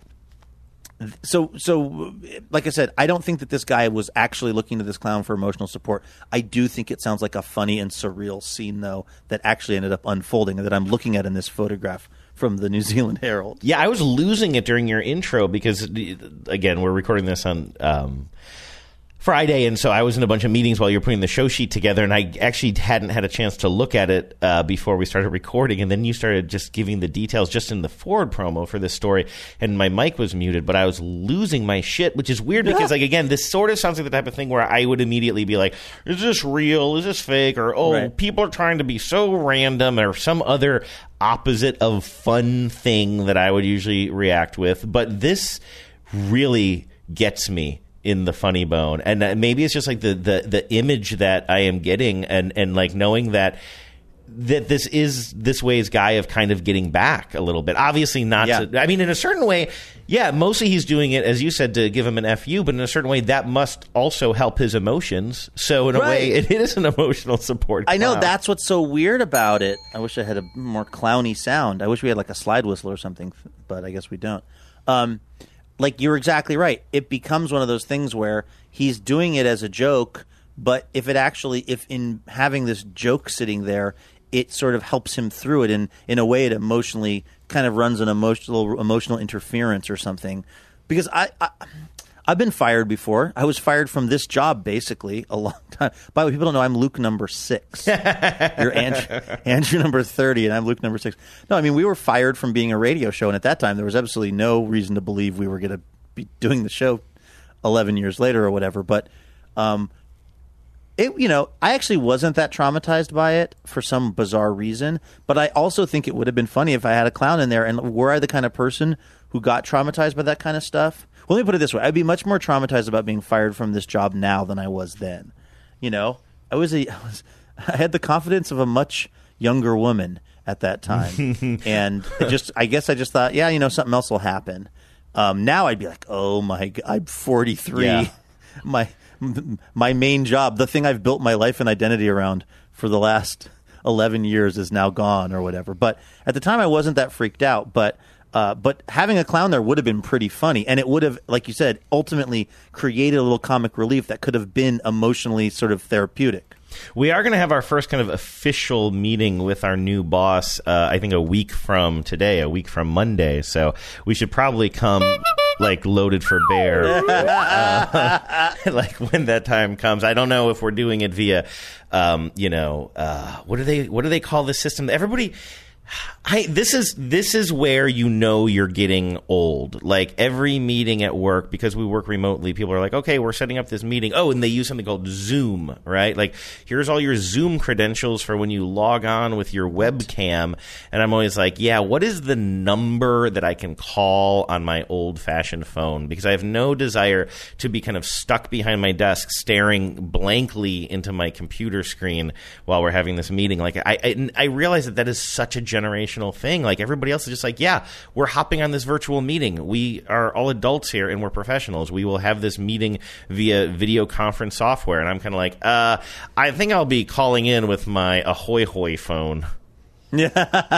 so, so, like I said, I don't think that this guy was actually looking to this clown for emotional support. I do think it sounds like a funny and surreal scene, though, that actually ended up unfolding, and that I'm looking at in this photograph from the New Zealand Herald. Yeah, I was losing it during your intro because, again, we're recording this on um, Friday, and so I was in a bunch of meetings while you were putting the show sheet together, and I actually hadn't had a chance to look at it uh, before we started recording, and then you started just giving the details just in the Ford promo for this story, and my mic was muted, but I was losing my shit, which is weird because, like, again, this sort of sounds like the type of thing where I would immediately be like, is this real? Is this fake? Or, oh, right. People are trying to be so random, or some other opposite of fun thing that I would usually react with. But this really gets me in the funny bone, and maybe it's just like the, the, the image that I am getting, and, and like knowing that that this is this way's guy of kind of getting back a little bit. Obviously not yeah. to, I mean, in a certain way, yeah, mostly he's doing it, as you said, to give him an F U, but in a certain way that must also help his emotions. So in a right. way, it is an emotional support clown. I know, that's what's so weird about it. I wish I had a more clowny sound. I wish we had like a slide whistle or something, but I guess we don't. Um, like, you're exactly right. It becomes one of those things where he's doing it as a joke, but if it actually, if in having this joke sitting there, it sort of helps him through it, and in a way it emotionally kind of runs an emotional emotional interference or something. Because I, I, I've been fired before. I was fired from this job basically a long time. By the way, people don't know I'm Luke number six. You're Andrew, Andrew number thirty, and I'm Luke number six. No, I mean, we were fired from being a radio show, and at that time there was absolutely no reason to believe we were going to be doing the show eleven years later or whatever. But um, it, you know, I actually wasn't that traumatized by it for some bizarre reason. But I also think it would have been funny if I had a clown in there. And were I the kind of person who got traumatized by that kind of stuff? Well, let me put it this way. I'd be much more traumatized about being fired from this job now than I was then. You know, I was a, I, was, I had the confidence of a much younger woman at that time. And it just, I guess I just thought, yeah, you know, something else will happen. Um, now I'd be like, oh my God, I'm forty-three. Yeah. My, my main job, the thing I've built my life and identity around for the last eleven years is now gone or whatever. But at the time I wasn't that freaked out, but uh, but having a clown there would have been pretty funny, and it would have, like you said, ultimately created a little comic relief that could have been emotionally sort of therapeutic. We are going to have our first kind of official meeting with our new boss, uh, I think a week from today, a week from Monday. So we should probably come like loaded for bear, uh, like when that time comes. I don't know if we're doing it via, um, you know, uh, what do they what do they call this system? Everybody. I, this is this is where you know you're getting old. Like every meeting at work, because we work remotely, people are like, okay, we're setting up this meeting. Oh, and they use something called Zoom, right? Like here's all your Zoom credentials for when you log on with your webcam. And I'm always like, yeah, what is the number that I can call on my old-fashioned phone? Because I have no desire to be kind of stuck behind my desk staring blankly into my computer screen while we're having this meeting. Like I, I, I realize that that is such a generational thing. Like everybody else is just like, yeah, we're hopping on this virtual meeting. We are all adults here and we're professionals. We will have this meeting via video conference software. And I'm kind of like, uh, I think I'll be calling in with my Ahoy Hoy phone. Yeah,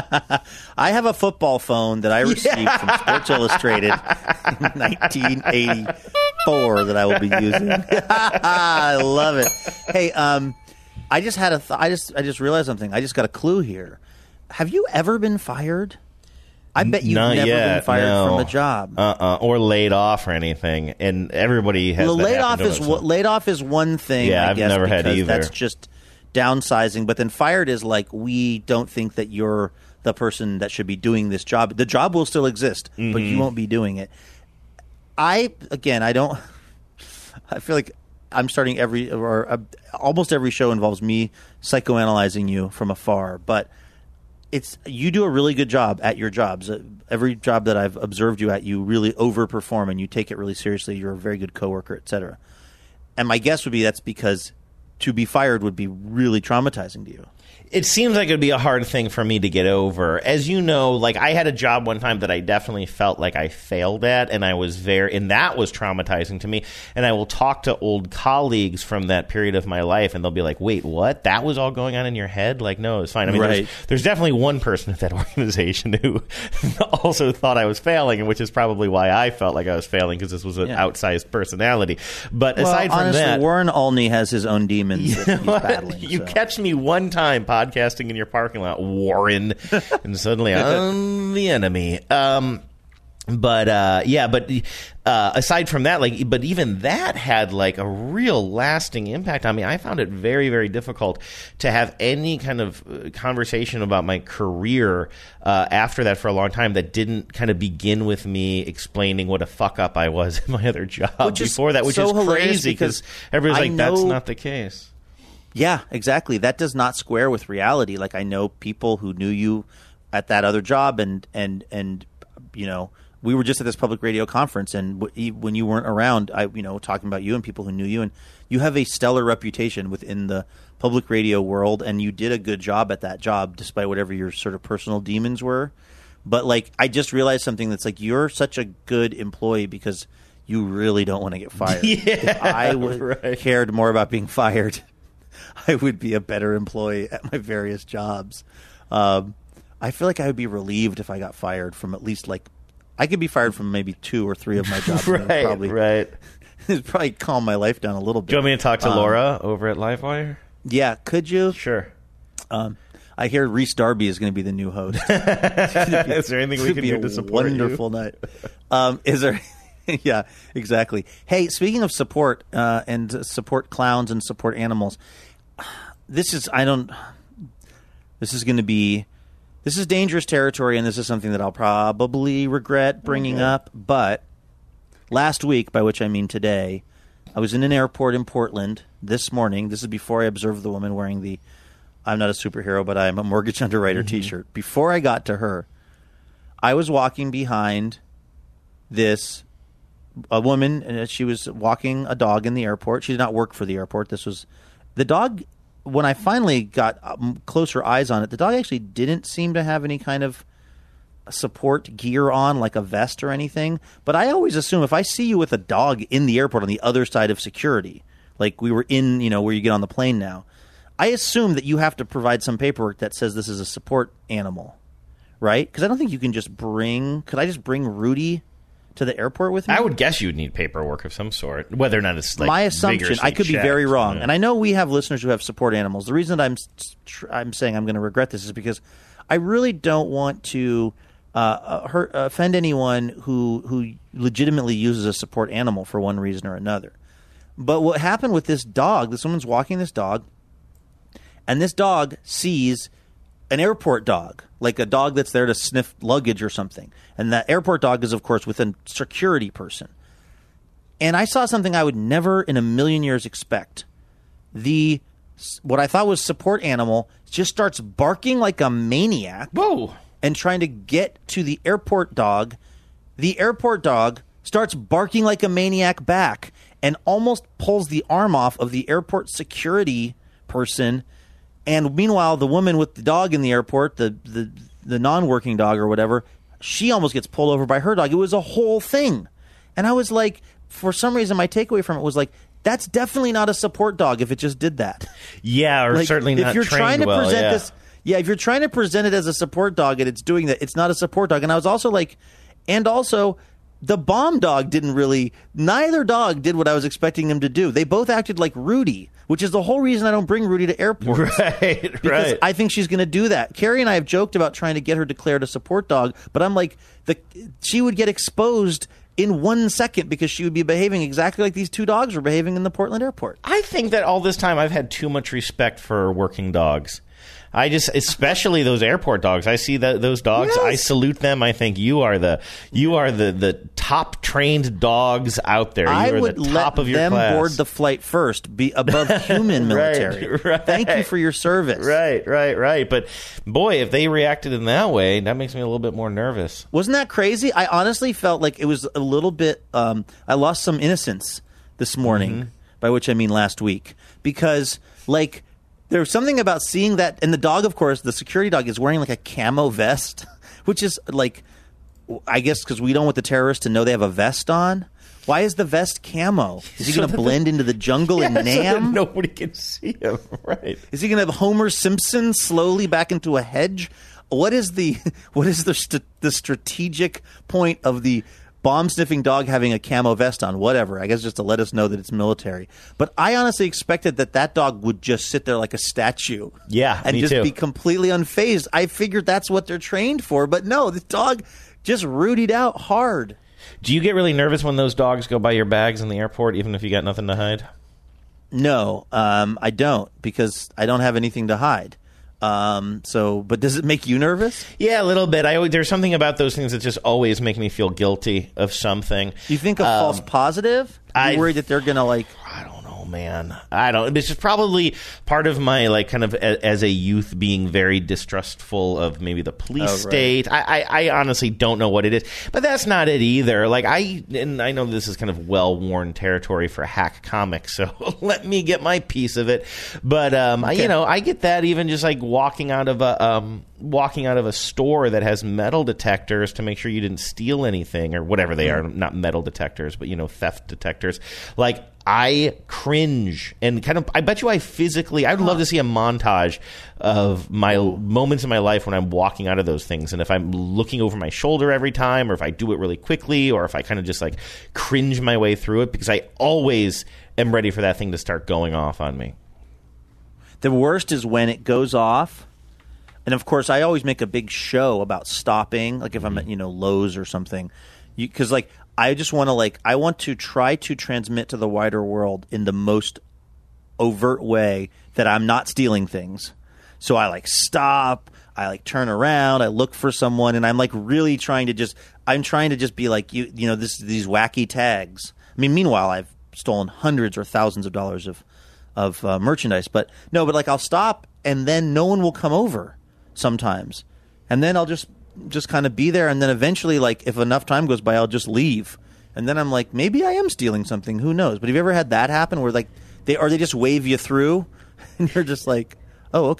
I have a football phone that I received yeah. from Sports Illustrated in nineteen eighty-four that I will be using. I love it. Hey, um, I just had a, th- I just, I just realized something. I just got a clue here. Have you ever been fired? I bet you've Not never yet, been fired no. from a job. Uh-uh, or laid off or anything. And everybody has well, that laid happen off to is them, w- so. laid off is one thing. Yeah, I I've guess, never had because either. That's just downsizing. But then fired is like, we don't think that you're the person that should be doing this job. The job will still exist, mm-hmm. but you won't be doing it. I again, I don't. I feel like I'm starting every or uh, almost every show involves me psychoanalyzing you from afar, but. It's you do a really good job at your jobs. Uh, every job that I've observed you at, you really overperform and you take it really seriously. You're a very good coworker, et cetera. And my guess would be that's because to be fired would be really traumatizing to you. It seems like it would be a hard thing for me to get over. As you know, like I had a job one time that I definitely felt like I failed at, and I was very, and that was traumatizing to me. And I will talk to old colleagues from that period of my life, and they'll be like, "Wait, what? That was all going on in your head?" Like, no, it's fine. I mean, right. there's, there's definitely one person at that organization who also thought I was failing, which is probably why I felt like I was failing, because this was an yeah. outsized personality. But well, aside from honestly, that, Warren Olney has his own demons you that he's battling. You so. catch me one time podcasting in your parking lot, Warren, and suddenly I'm the enemy. Um, but uh, yeah, but uh, aside from that, like, but even that had like a real lasting impact on me. I found it very, very difficult to have any kind of conversation about my career uh, after that for a long time that didn't kind of begin with me explaining what a fuck up I was in my other job which before that, which so is crazy because everybody's like, know- that's not the case. Yeah, exactly. That does not square with reality. Like I know people who knew you at that other job, and and and you know, we were just at this public radio conference, and w- when you weren't around, I you know talking about you and people who knew you, and you have a stellar reputation within the public radio world, and you did a good job at that job, despite whatever your sort of personal demons were. But like, I just realized something that's like, you're such a good employee because you really don't want to get fired. Yeah, if I would right. cared more about being fired, I would be a better employee at my various jobs. Um, I feel like I would be relieved if I got fired from at least like I could be fired from maybe two or three of my jobs. right, probably, right. It'd probably calm my life down a little bit. Do you want me to talk to um, Laura over at Livewire? Yeah, could you? Sure. Um, I hear Reese Darby is going to be the new host. Be, is there anything we can do to support you? Wonderful night. Um, is there? Yeah, exactly. Hey, speaking of support uh, and support clowns and support animals, this is I don't. This is going to be. This is dangerous territory, and this is something that I'll probably regret bringing okay. up. But last week, by which I mean today, I was in an airport in Portland this morning. This is before I observed the woman wearing the I'm not a superhero, but I'm a mortgage underwriter mm-hmm. t-shirt. Before I got to her, I was walking behind this a woman, and she was walking a dog in the airport. She did not work for the airport. This was the dog. When I finally got closer eyes on it, the dog actually didn't seem to have any kind of support gear on, like a vest or anything. But I always assume if I see you with a dog in the airport on the other side of security, Like we were in, you know, where you get on the plane now. I assume that you have to provide some paperwork that says this is a support animal, right? Because I don't think you can just bring. Could I just bring Rudy to the airport with me? I would guess you would need paperwork of some sort, whether or not it's like my assumption. I could be checked, very wrong, yeah. and I know we have listeners who have support animals. The reason that I'm I'm saying I'm going to regret this is because I really don't want to uh, hurt offend anyone who who legitimately uses a support animal for one reason or another. But what happened with this dog? This woman's walking this dog. And this dog sees an airport dog, like a dog that's there to sniff luggage or something. And that airport dog is, of course, with a security person. And I saw something I would never in a million years expect. The what I thought was support animal just starts barking like a maniac. Whoa. And trying to get to the airport dog. The airport dog starts barking like a maniac back and almost pulls the arm off of the airport security person. And meanwhile, the woman with the dog in the airport, the, the the non-working dog or whatever, she almost gets pulled over by her dog. It was a whole thing. And I was like, for some reason, my takeaway from it was like, that's definitely not a support dog if it just did that. Yeah, or like, certainly not if you're trained trying to well, present yeah. this, yeah, if you're trying to present it as a support dog and it's doing that, it's not a support dog. And I was also like, and also, the bomb dog didn't really, neither dog did what I was expecting them to do. They both acted like Rudy, which is the whole reason I don't bring Rudy to airports. Right, because right. I think she's going to do that. Carrie and I have joked about trying to get her declared a support dog, but I'm like, the she would get exposed in one second because she would be behaving exactly like these two dogs were behaving in the Portland airport. I think that all this time I've had too much respect for working dogs. I just, especially those airport dogs. I see that those dogs. Yes. I salute them. I think you are the you are the, the top trained dogs out there. You I are would the top let of your them class. board the flight first, be above human military. Right, right. Thank you for your service. Right, right, right. But boy, if they reacted in that way, that makes me a little bit more nervous. Wasn't that crazy? I honestly felt like it was a little bit. Um, I lost some innocence this morning, Mm-hmm. by which I mean last week, because like. There was something about seeing that, and the dog, of course, the security dog is wearing like a camo vest, which is like, I guess because we don't want the terrorists to know they have a vest on. Why is the vest camo? Is he So going to that blend the- into the jungle Yeah, and so that Nam? nobody can see him, right? Is he going to have Homer Simpson slowly back into a hedge? What is the what is the st- the strategic point of the bomb-sniffing dog having a camo vest on? Whatever. I guess just to let us know that it's military. But I honestly expected that that dog would just sit there like a statue. Yeah, and me just too. be completely unfazed. I figured that's what they're trained for. But no, the dog just rootied out hard. Do you get really nervous when those dogs go by your bags in the airport, even if you got nothing to hide? No, um, I don't, because I don't have anything to hide. Um, so, but does it make you nervous? Yeah, a little bit. I always, there's something about those things that just always make me feel guilty of something. You think a Um, false positive? Are you I- worried that they're going to like... Oh man, I don't. It's just probably part of my like kind of a, as a youth being very distrustful of maybe the police Oh, right. state. I, I, I honestly don't know what it is, but that's not it either. Like I and I know this is kind of well worn territory for hack comics, so let me get my piece of it. But um, I, you know, I get that even just like walking out of a um, walking out of a store that has metal detectors to make sure you didn't steal anything or whatever they are. Not metal detectors, but you know, theft detectors. Like. I cringe and kind of, I bet you I physically, I would love to see a montage of my moments in my life when I'm walking out of those things. And if I'm looking over my shoulder every time, or if I do it really quickly, or if I kind of just like cringe my way through it, because I always am ready for that thing to start going off on me. The worst is when it goes off. And of course, I always make a big show about stopping, like if I'm at, you know, Lowe's or something. Because, like, I just want to, like, I want to try to transmit to the wider world in the most overt way that I'm not stealing things. So I, like, stop, I, like, turn around, I look for someone, and I'm, like, really trying to just, I'm trying to just be like, you you know, this these wacky tags. I mean, meanwhile, I've stolen hundreds or thousands of dollars of, of uh, merchandise. But, no, but, like, I'll stop, and then no one will come over sometimes. And then I'll just... just kind of be there, and then eventually, like, if enough time goes by, I'll just leave. And then I'm like, maybe I am stealing something. Who knows? But have you ever had that happen where, like, they or they just wave you through, and you're just like, oh, okay.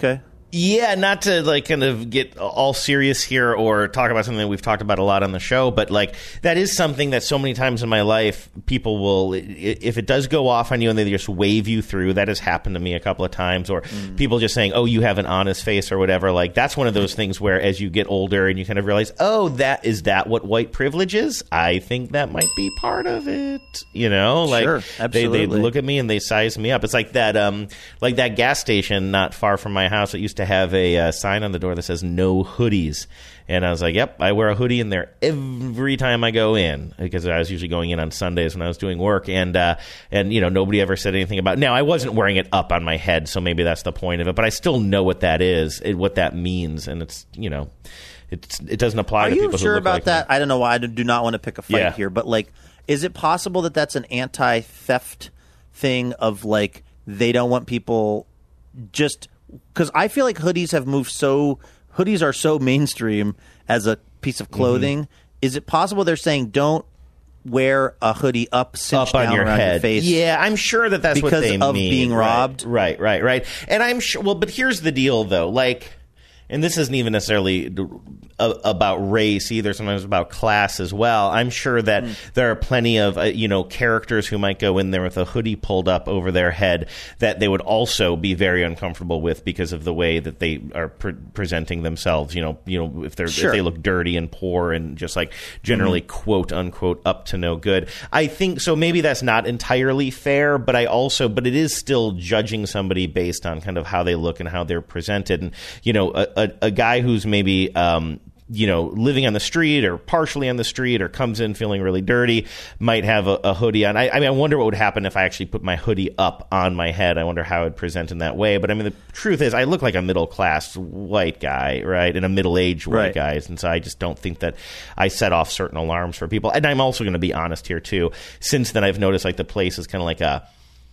Yeah, not to like kind of get all serious here or talk about something that we've talked about a lot on the show, but like that is something that so many times in my life people will, if it does go off on you and they just wave you through, that has happened to me a couple of times, or mm. people just saying, oh, you have an honest face or whatever. Like that's one of those things where as you get older and you kind of realize, oh, that is that what white privilege is? I think that might be part of it. You know, like sure, they, they look at me and they size me up. It's like that, um, like that gas station not far from my house that used to have a uh, sign on the door that says no hoodies, and I was like, yep, I wear a hoodie in there every time I go in, because I was usually going in on Sundays when I was doing work, and uh, and you know, nobody ever said anything about it. Now I wasn't wearing it up on my head, so maybe that's the point of it, but I still know what that is, it, what that means, and it's, you know, it's, it doesn't apply Are to you people sure who look about like that? me. I don't know why I do not want to pick a fight Yeah. here, but like, is it possible that that's an anti-theft thing of like they don't want people just because I feel like hoodies have moved so hoodies are so mainstream as a piece of clothing. Mm-hmm. Is it possible they're saying don't wear a hoodie up cinched up on down your around head? your face? Yeah, I'm sure that that's because what they of mean. being robbed. Right, right, right, right. And I'm sure. Well, but here's the deal, though. Like, and this isn't even necessarily a, about race either. Sometimes about class as well. I'm sure that mm. there are plenty of uh, you know characters who might go in there with a hoodie pulled up over their head that they would also be very uncomfortable with because of the way that they are pre- presenting themselves. You know, you know if they're Sure. if they look dirty and poor and just like generally mm-hmm. quote unquote up to no good. I think so. Maybe that's not entirely fair, but I also but it is still judging somebody based on kind of how they look and how they're presented. And you know, a, a, a guy who's maybe um, you know, living on the street or partially on the street or comes in feeling really dirty might have a, a hoodie on. I, I mean, I wonder what would happen if I actually put my hoodie up on my head. I wonder how it would present in that way. But I mean, the truth is I look like a middle-class white guy, right? And a middle-aged white Right. guy. And so I just don't think that I set off certain alarms for people. And I'm also going to be honest here, too. Since then, I've noticed like the place is kind of like a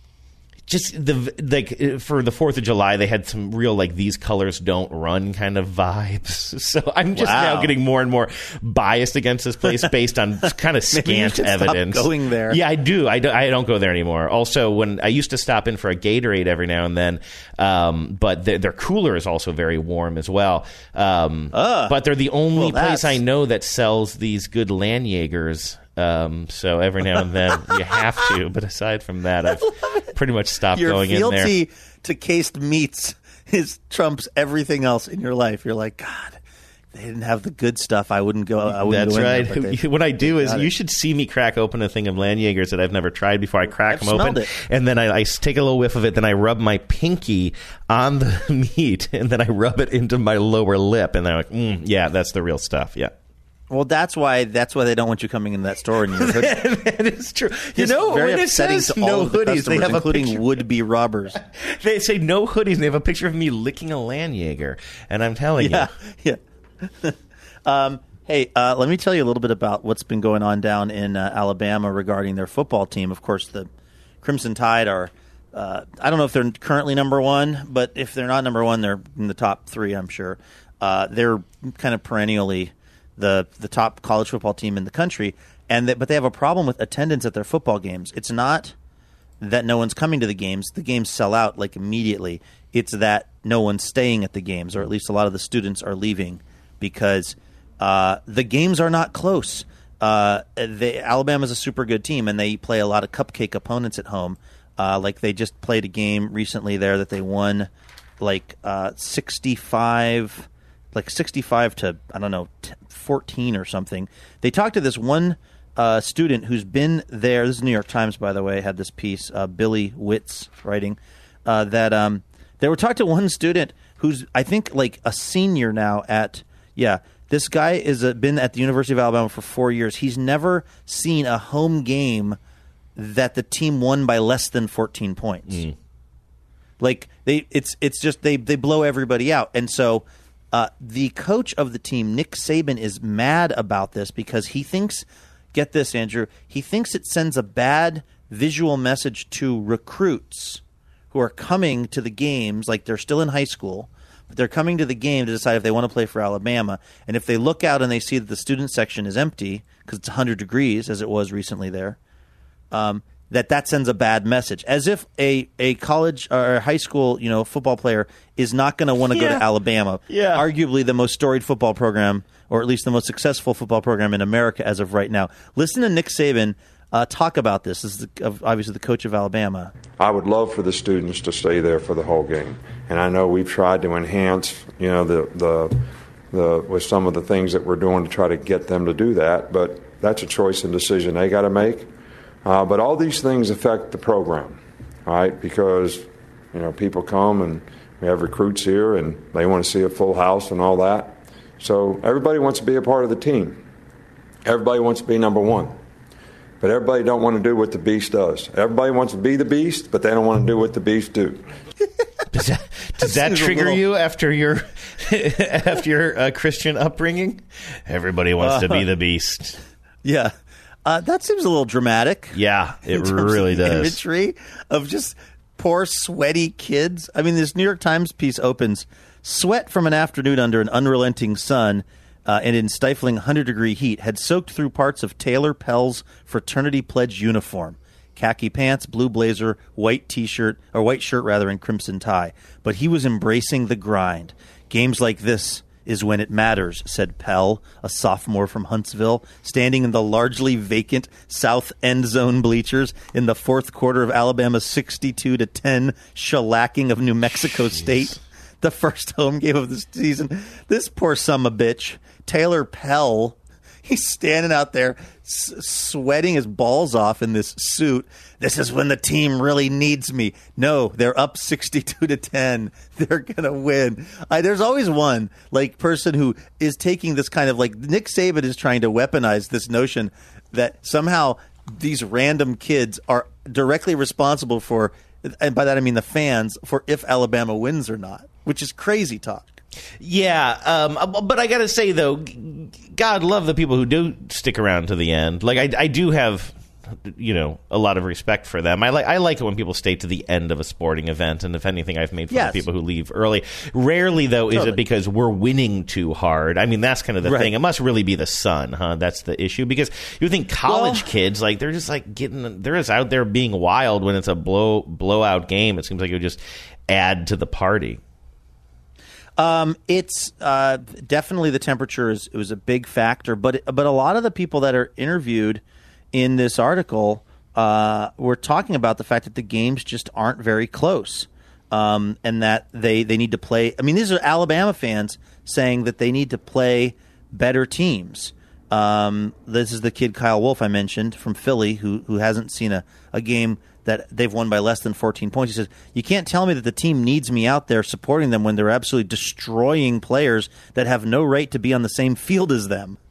Just the like for the Fourth of July, they had some real like these colors don't run kind of vibes. So I'm just Wow. now getting more and more biased against this place based on kind of Maybe you scant should stop evidence. going there. Yeah, I do. I, do. I don't go there anymore. Also, when I used to stop in for a Gatorade every now and then, um, but their, their cooler is also very warm as well. Um, uh, but they're the only well, place that's... I know that sells these good Lanyagers. Um, so every now and then you have to, but aside from that, I've pretty much stopped Your going in there. Your fealty to cased meats is trumps everything else in your life. You're like, God, if they didn't have the good stuff, I wouldn't go. I wouldn't That's go in right. there, but they- What I do they is, got you it. should see me crack open a thing of Lanyagers that I've never tried before. I crack I've them open, smelled it. and then I, I take a little whiff of it. Then I rub my pinky on the meat, and then I rub it into my lower lip, and then I'm like, mm, yeah, that's the real stuff. Yeah. Well, that's why that's why they don't want you coming into that store in your hoodie. That is true. You It's know, very when it upsetting says to all no of the hoodies, they customers, have a including picture. would-be robbers. They say no hoodies, and they have a picture of me licking a Lanyagr, and I'm telling Yeah, you. yeah. um, hey, uh, let me tell you a little bit about what's been going on down in uh, Alabama regarding their football team. Of course, the Crimson Tide are. Uh, I don't know if they're currently number one, but if they're not number one, they're in the top three. I'm sure uh, they're kind of perennially the the top college football team in the country, and that, but they have a problem with attendance at their football games. It's not that no one's coming to the games; the games sell out like immediately. It's that no one's staying at the games, or at least a lot of the students are leaving because uh, the games are not close. Uh, they, Alabama's a super good team, and they play a lot of cupcake opponents at home. Uh, like they just played a game recently there that they won like uh, sixty-five. Like sixty-five to, I don't know, fourteen or something. They talked to this one uh, student who's been there. This is New York Times, by the way, had this piece, uh, Billy Witz writing, uh, that um, they were talking to one student who's, I think, like a senior now at, yeah, this guy is a, been at the University of Alabama for four years. He's never seen a home game that the team won by less than fourteen points. Mm. Like, they, it's it's just, they, they blow everybody out. And so... Uh, the coach of the team, Nick Saban, is mad about this because he thinks, get this, Andrew, he thinks it sends a bad visual message to recruits who are coming to the games, like they're still in high school, but they're coming to the game to decide if they want to play for Alabama. And if they look out and they see that the student section is empty because it's one hundred degrees, as it was recently there, um, that that sends a bad message, as if a, a college or high school, you know, football player is not going to want to Yeah. go to Alabama, Yeah. arguably the most storied football program, or at least the most successful football program in America as of right now. Listen to Nick Saban uh, talk about this. This is the, of- obviously the coach of Alabama. I would love for the students to stay there for the whole game, and I know we've tried to enhance, you know, the the the with some of the things that we're doing to try to get them to do that. But that's a choice and decision they got to make. Uh, but all these things affect the program, all right? Because you know people come and we have recruits here, and they want to see a full house and all that. So everybody wants to be a part of the team. Everybody wants to be number one. But everybody don't want to do what the Beast does. Everybody wants to be the Beast, but they don't want to do what the Beast do. Does that, does that seems a trigger little- you after your after your uh, Christian upbringing? Everybody wants to be the Beast. Yeah. Uh, that seems a little dramatic. Yeah, it in terms really of the does. Imagery of just poor, sweaty kids. I mean, this New York Times piece opens, sweat from an afternoon under an unrelenting sun uh, and in stifling one hundred degree heat had soaked through parts of Taylor Pell's fraternity pledge uniform. Khaki pants, blue blazer, white T-shirt, or white shirt rather, and crimson tie. But he was embracing the grind. Games like this is when it matters, said Pell, a sophomore from Huntsville, standing in the largely vacant south end zone bleachers in the fourth quarter of Alabama's sixty-two to ten shellacking of New Mexico State, the first home game of the season. This poor son of a bitch, Taylor Pell, he's standing out there s- sweating his balls off in this suit. This is when the team really needs me. No, they're up sixty-two to ten. They're going to win. I, there's always one like person who is taking this kind of like Nick Saban is trying to weaponize this notion that somehow these random kids are directly responsible for, and by that I mean the fans, for if Alabama wins or not, which is crazy talk. Yeah, um, but I got to say, though, God love the people who do stick around to the end. Like, I, I do have, you know, a lot of respect for them. I like I like it when people stay to the end of a sporting event, and if anything, I've made fun Yes. of people who leave early. Rarely, though, is Totally. it because we're winning too hard. I mean, that's kind of the Right. thing. It must really be the sun, huh? That's the issue. Because you think college Well- kids, like, they're just, like, getting, they're just out there being wild when it's a blow blowout game. It seems like it would just add to the party. Um, it's uh, definitely the temperature is it was a big factor, but but a lot of the people that are interviewed in this article uh, were talking about the fact that the games just aren't very close, um, and that they, they need to play. I mean, these are Alabama fans saying that they need to play better teams. Um, this is the kid Kyle Wolf I mentioned from Philly who who hasn't seen a, a game that they've won by less than fourteen points. He says, you can't tell me that the team needs me out there supporting them when they're absolutely destroying players that have no right to be on the same field as them.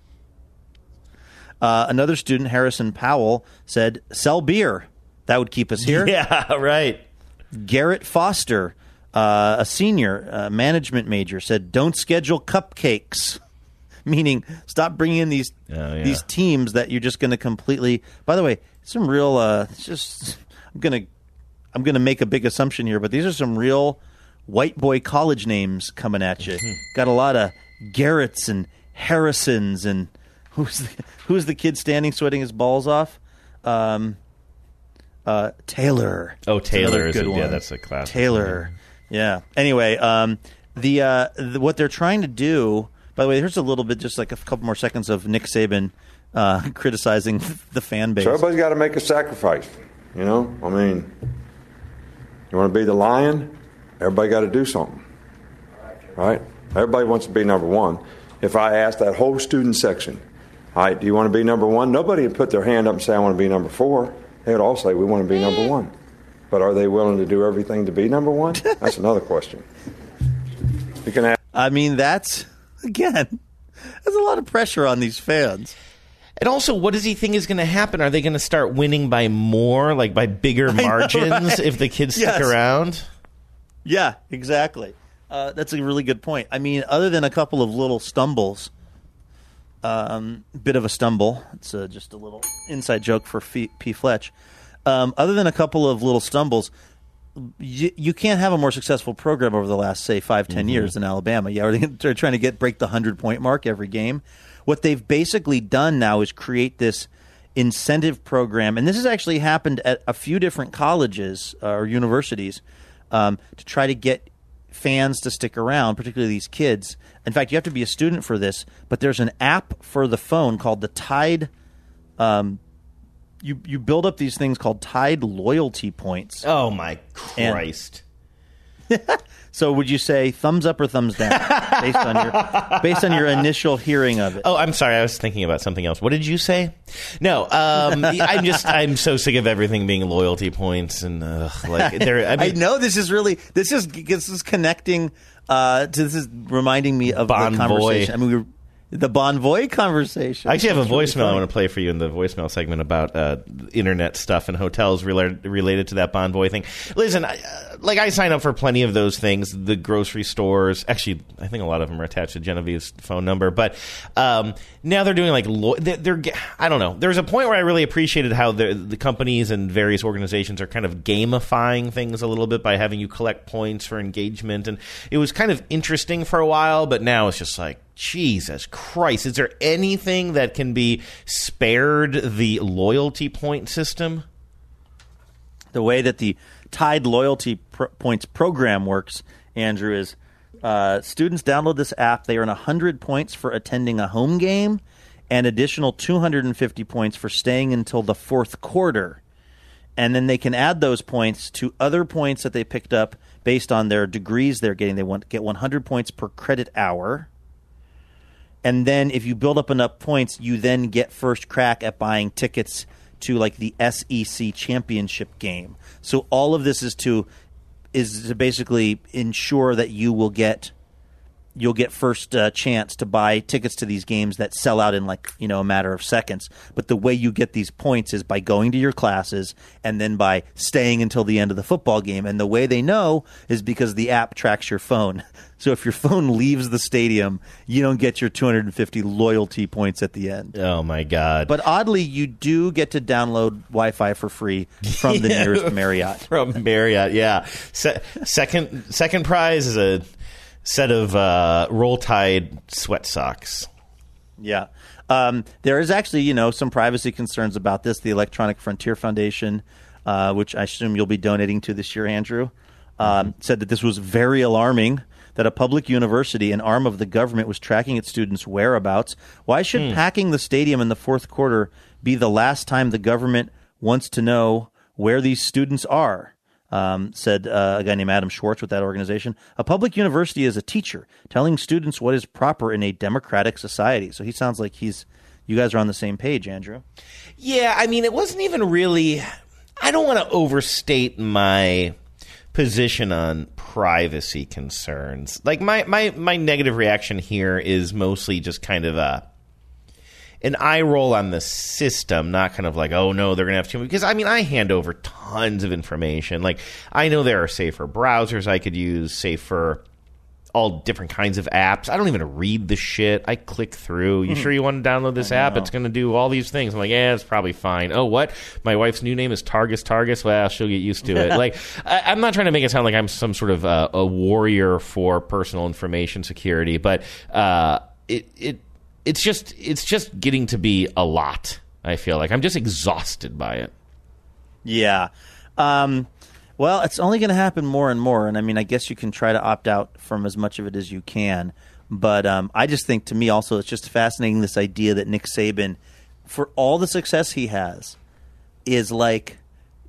Uh, another student, Harrison Powell, said, sell beer. That would keep us here. Yeah, right. Garrett Foster, uh, a senior uh, management major, said, don't schedule cupcakes. Meaning, stop bringing in these Oh, yeah. these teams that you're just going to completely. By the way, some real. Uh, it's just I'm gonna I'm gonna make a big assumption here, but these are some real white boy college names coming at you. Got a lot of Garretts and Harrisons, and who's the, who's the kid standing sweating his balls off? Um, uh, Taylor. Oh, That's another Taylor is good a- one. yeah, that's a classic. Taylor. Yeah. Anyway, um, the, uh, the what they're trying to do. By the way, here's a little bit, just like a couple more seconds of Nick Saban uh, criticizing the fan base. So everybody's got to make a sacrifice, you know? I mean, you want to be the lion? Everybody got to do something, right? Everybody wants to be number one. If I asked that whole student section, all right, do you want to be number one? Nobody would put their hand up and say, I want to be number four. They would all say, we want to be number one. But are they willing to do everything to be number one? That's another question. You can ask. I mean, that's, again, there's a lot of pressure on these fans. And also, what does he think is going to happen? Are they going to start winning by more, like by bigger margins, know, right? if the kids stick Yes. around? Yeah, exactly. Uh, that's a really good point. I mean, other than a couple of little stumbles, um, bit of a stumble. It's uh, just a little inside joke for F- P. Fletch. Um, other than a couple of little stumbles, you, you can't have a more successful program over the last, say, five, ten Mm-hmm. years than Alabama. Yeah, they're trying to get break the hundred point mark every game. What they've basically done now is create this incentive program, and this has actually happened at a few different colleges uh, or universities, um, to try to get fans to stick around, particularly these kids. In fact, you have to be a student for this, but there's an app for the phone called the Tide. Um, you you build up these things called Tide loyalty points. Oh my Christ! And so, would you say thumbs up or thumbs down based on your based on your initial hearing of it? Oh, I'm sorry. I was thinking about something else. What did you say? No, um, I'm just I'm so sick of everything being loyalty points and uh, like there. I, mean, I know this is really this is this is connecting. Uh, to, this is reminding me of Bon the conversation. Voy. I mean, we were, the Bon Voy conversation. I actually have a That's voicemail really I want to play for you in the voicemail segment about uh, internet stuff and hotels related related to that Bon Voy thing. Listen, I, uh, like I sign up for plenty of those things. The grocery stores, actually, I think a lot of them are attached to Genevieve's phone number. But um, now they're doing like lo- they're, they're. I don't know. There's a point where I really appreciated how the the companies and various organizations are kind of gamifying things a little bit by having you collect points for engagement, and it was kind of interesting for a while. But now it's just like, Jesus Christ, is there anything that can be spared the loyalty point system? The way that the Tide loyalty pro- points program works, Andrew, is uh, students download this app. They earn one hundred points for attending a home game and additional two hundred fifty points for staying until the fourth quarter. And then they can add those points to other points that they picked up based on their degrees they're getting. They want to get one hundred points per credit hour. And then if you build up enough points, you then get first crack at buying tickets to like the S E C championship game. So all of this is to is to basically ensure that you will get you'll get first uh, chance to buy tickets to these games that sell out in like, you know, a matter of seconds. But the way you get these points is by going to your classes and then by staying until the end of the football game. And the way they know is because the app tracks your phone. So if your phone leaves the stadium, you don't get your two hundred fifty loyalty points at the end. Oh, my God. But oddly, you do get to download Wi-Fi for free from the Yeah, nearest Marriott. From Marriott, yeah. Se- second, second prize is a set of uh, Roll Tide sweat socks. Yeah. Um, there is actually, you know, some privacy concerns about this. The Electronic Frontier Foundation, uh, which I assume you'll be donating to this year, Andrew, um, mm-hmm. said that this was very alarming, that a public university, an arm of the government, was tracking its students' whereabouts. Why should mm. packing the stadium in the fourth quarter be the last time the government wants to know where these students are? Um, said uh, a guy named Adam Schwartz with that organization. A public university is a teacher telling students what is proper in a democratic society. So he sounds like he's. You guys are on the same page, Andrew. Yeah, I mean, it wasn't even really. I don't want to overstate my position on privacy concerns. Like my my my negative reaction here is mostly just kind of a. an eye roll on the system, not kind of like, oh, no, they're going to have too much. Because, I mean, I hand over tons of information. Like, I know there are safer browsers I could use, safer all different kinds of apps. I don't even read the shit. I click through. You sure you want to download this app? It's going to do all these things. I'm like, yeah, it's probably fine. Oh, what? My wife's new name is Targus Targus? Well, she'll get used to it. Like, I, I'm not trying to make it sound like I'm some sort of uh, a warrior for personal information security, but uh, it it It's just it's just getting to be a lot, I feel like. I'm just exhausted by it. Yeah. Um, well, it's only going to happen more and more. And, I mean, I guess you can try to opt out from as much of it as you can. But um, I just think, to me also, it's just fascinating, this idea that Nick Saban, for all the success he has, is, like,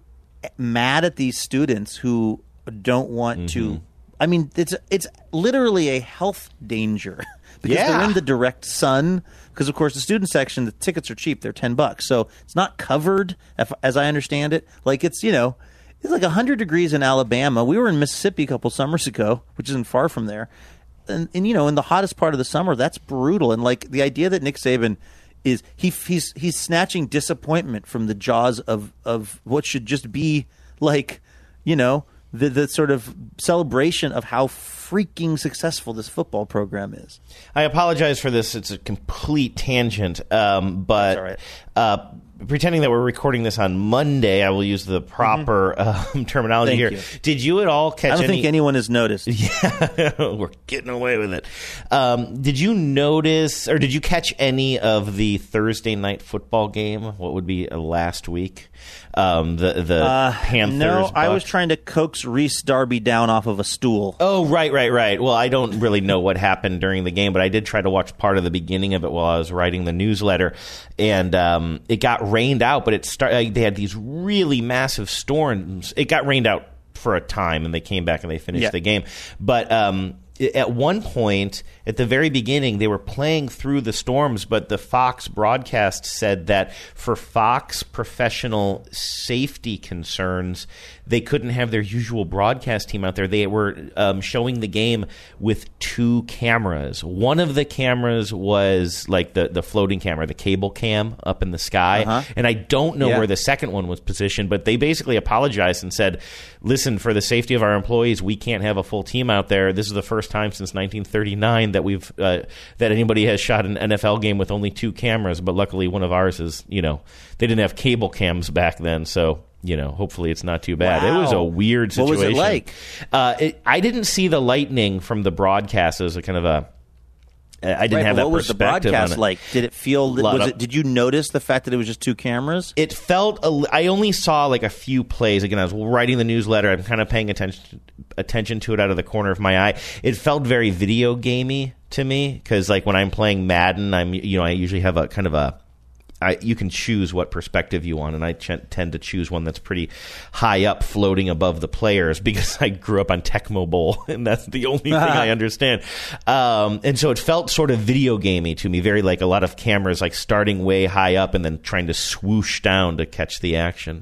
mad at these students who don't want mm-hmm. to – I mean, it's it's literally a health danger. Because yeah. they're in the direct sun. Because, of course, the student section, the tickets are cheap. They're ten bucks. So it's not covered, if, as I understand it. Like, it's, you know, it's like one hundred degrees in Alabama. We were in Mississippi a couple summers ago, which isn't far from there. And, and, you know, in the hottest part of the summer, that's brutal. And, like, the idea that Nick Saban is he he's he's snatching disappointment from the jaws of, of what should just be, like, you know, the the sort of celebration of how freaking successful this football program is. I apologize for this. It's a complete tangent. Um, but That's all right. uh, pretending that we're recording this on Monday, I will use the proper mm-hmm. um, terminology Thank here. You. Did you at all catch? I don't any... think anyone has noticed. Yeah, we're getting away with it. Um, did you notice, or did you catch any of the Thursday night football game? What would be uh, last week? Um, the the uh, Panthers. No, Bucks. I was trying to coax Reese Darby down off of a stool. Oh, right, right, right. Well, I don't really know what happened during the game, but I did try to watch part of the beginning of it while I was writing the newsletter, and um, it got rained out. But it started. They had these really massive storms. It got rained out for a time, and they came back and they finished yeah. the game. But um, at one point, at the very beginning, they were playing through the storms, but the Fox broadcast said that for Fox professional safety concerns, they couldn't have their usual broadcast team out there. They were um, showing the game with two cameras. One of the cameras was like the, the floating camera, the cable cam up in the sky. Uh-huh. And I don't know yeah. where the second one was positioned, but they basically apologized and said, listen, for the safety of our employees, we can't have a full team out there. This is the first time since nineteen thirty-nine that we've uh, that anybody has shot an N F L game with only two cameras, but luckily one of ours is, you know, they didn't have cable cams back then, so you know, hopefully it's not too bad. Wow. It was a weird situation. What was it like? Uh, it, I didn't see the lightning from the broadcast. It was a kind of a. I didn't right, have that what was the perspective broadcast on it. like? Did it feel? Was of, it? Did you notice the fact that it was just two cameras? It felt. A, I only saw like a few plays. Again, I was writing the newsletter. I'm kind of paying attention attention to it out of the corner of my eye. It felt very video gamey to me because, like, when I'm playing Madden, I'm you know I usually have a kind of a. I, you can choose what perspective you want, and I ch- tend to choose one that's pretty high up, floating above the players, because I grew up on Tecmo Bowl, and that's the only thing I understand. Um, and so it felt sort of video gamey to me, very like a lot of cameras like starting way high up and then trying to swoosh down to catch the action.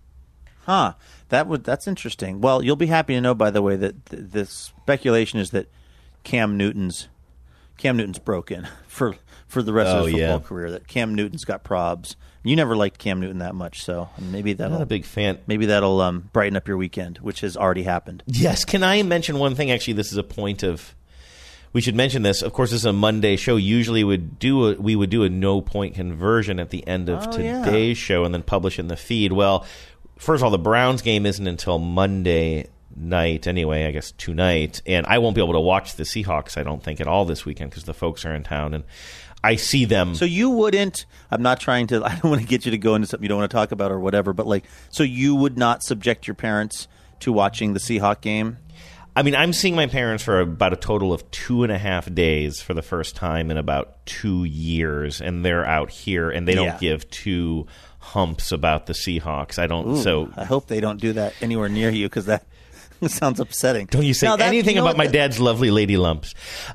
Huh. That would that's interesting. Well, you'll be happy to know, by the way, that th- the speculation is that Cam Newton's Cam Newton's broken for for the rest oh, of his football yeah. career. That Cam Newton's got probs. You never liked Cam Newton that much, so maybe that'll Not a big fan. Maybe that'll um, brighten up your weekend, which has already happened. Yes. Can I mention one thing? Actually, this is a point of. We should mention this. Of course, this is a Monday show. Usually, would do a, we would do a no point conversion at the end of Oh, today's yeah. show and then publish in the feed. Well, first of all, the Browns game isn't until Monday night anyway, I guess tonight, and I won't be able to watch the Seahawks, I don't think, at all this weekend because the folks are in town, and I see them. So you wouldn't, I'm not trying to, I don't want to get you to go into something you don't want to talk about or whatever, but like, so you would not subject your parents to watching the Seahawk game? I mean, I'm seeing my parents for about a total of two and a half days for the first time in about two years, and they're out here, and they don't Yeah. give two humps about the Seahawks. I don't, Ooh, so... I hope they don't do that anywhere near you, because that sounds upsetting. Don't you say Now that- anything you know about what, my dad's lovely lady lumps.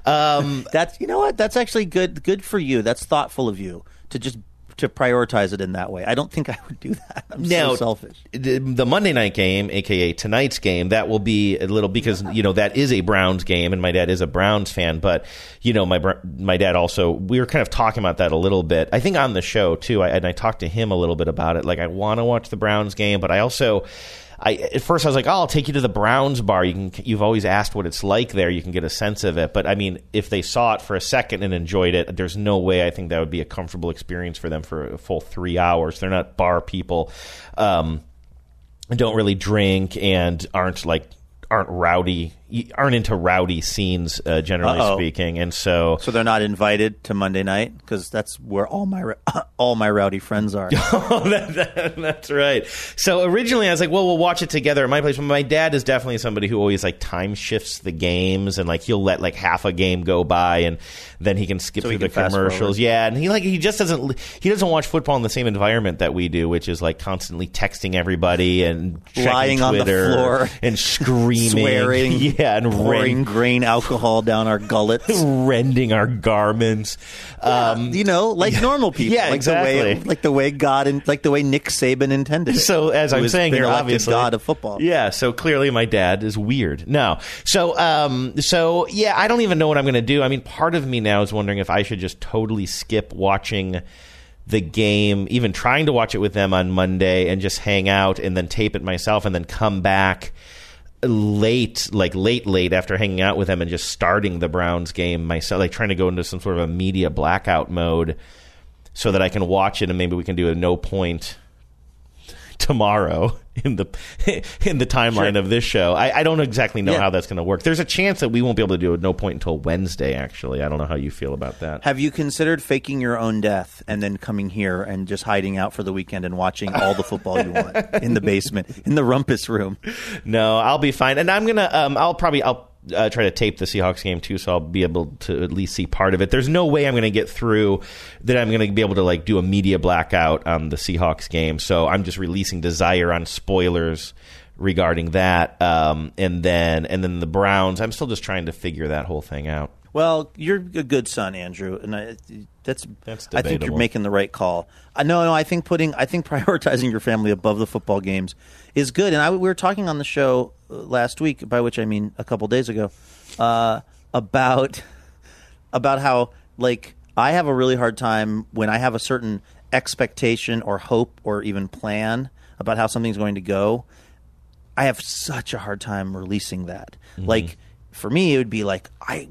Um, that's you know what? That's actually good. Good for you. That's thoughtful of you to just to prioritize it in that way. I don't think I would do that. I'm now, so selfish. The, the Monday night game, a k a tonight's game, that will be a little because you know that is a Browns game, and my dad is a Browns fan. But you know, my br- my dad also, we were kind of talking about that a little bit. I think on the show too, I, and I talked to him a little bit about it. Like, I want to watch the Browns game, but I also. I, at first I was like, oh, I'll take you to the Browns bar. You can, you've always asked what it's like there. You can get a sense of it. But, I mean, if they saw it for a second and enjoyed it, there's no way I think that would be a comfortable experience for them for a full three hours. They're not bar people, um, don't really drink and aren't, like, aren't rowdy, aren't into rowdy scenes, uh, generally Uh-oh. speaking. And so... So they're not invited to Monday night? Because that's where all my all my rowdy friends are. Oh, that, that, that's right. So originally I was like, well, we'll watch it together at my place. But my dad is definitely somebody who always like time shifts the games, and like he'll let like half a game go by and then he can skip So through he the can fast commercials. forward. Yeah, and he like he just doesn't he doesn't watch football in the same environment that we do, which is like constantly texting everybody and checking Lying on the Twitter floor. and screaming, Swearing. yeah, and pouring rend- grain alcohol down our gullets. rending our garments. Um, you know, like normal people. Yeah, like exactly. The way, like the way God and like the way Nick Saban intended it. So as Who I'm has saying been here, elected obviously, God of football. Yeah. So clearly, my dad is weird. No. So, um, so yeah, I don't even know what I'm going to do. I mean, part of me now is wondering if I should just totally skip watching the game, even trying to watch it with them on Monday, and just hang out and then tape it myself, and then come back late, like late, late after hanging out with them and just starting the Browns game myself, like trying to go into some sort of a media blackout mode. so that I can watch it and maybe we can do a no point tomorrow in the in the timeline Sure. of this show. I, I don't exactly know Yeah. how that's going to work. There's a chance that we won't be able to do a no point until Wednesday, actually. I don't know how you feel about that. Have you considered faking your own death and then coming here and just hiding out for the weekend and watching all the football you want in the basement, in the rumpus room? No, I'll be fine. And I'm going to, um, I'll probably, I'll uh, try to tape the Seahawks game too, so I'll be able to at least see part of it. There's no way I'm going to get through that I'm going to be able to like do a media blackout on the Seahawks game. So I'm just releasing Desire on spoilers regarding that. Um, and then, and then the Browns, I'm still just trying to figure that whole thing out. Well, you're a good son, Andrew, and I, that's That's I think you're debatable. making the right call. Uh, no, no, I think putting, I think prioritizing your family above the football games is good. And I, we were talking on the show uh, last week, by which I mean a couple days ago, uh, about about how like I have a really hard time when I have a certain expectation or hope or even plan about how something's going to go. I have such a hard time releasing that. Mm-hmm. Like for me, it would be like I.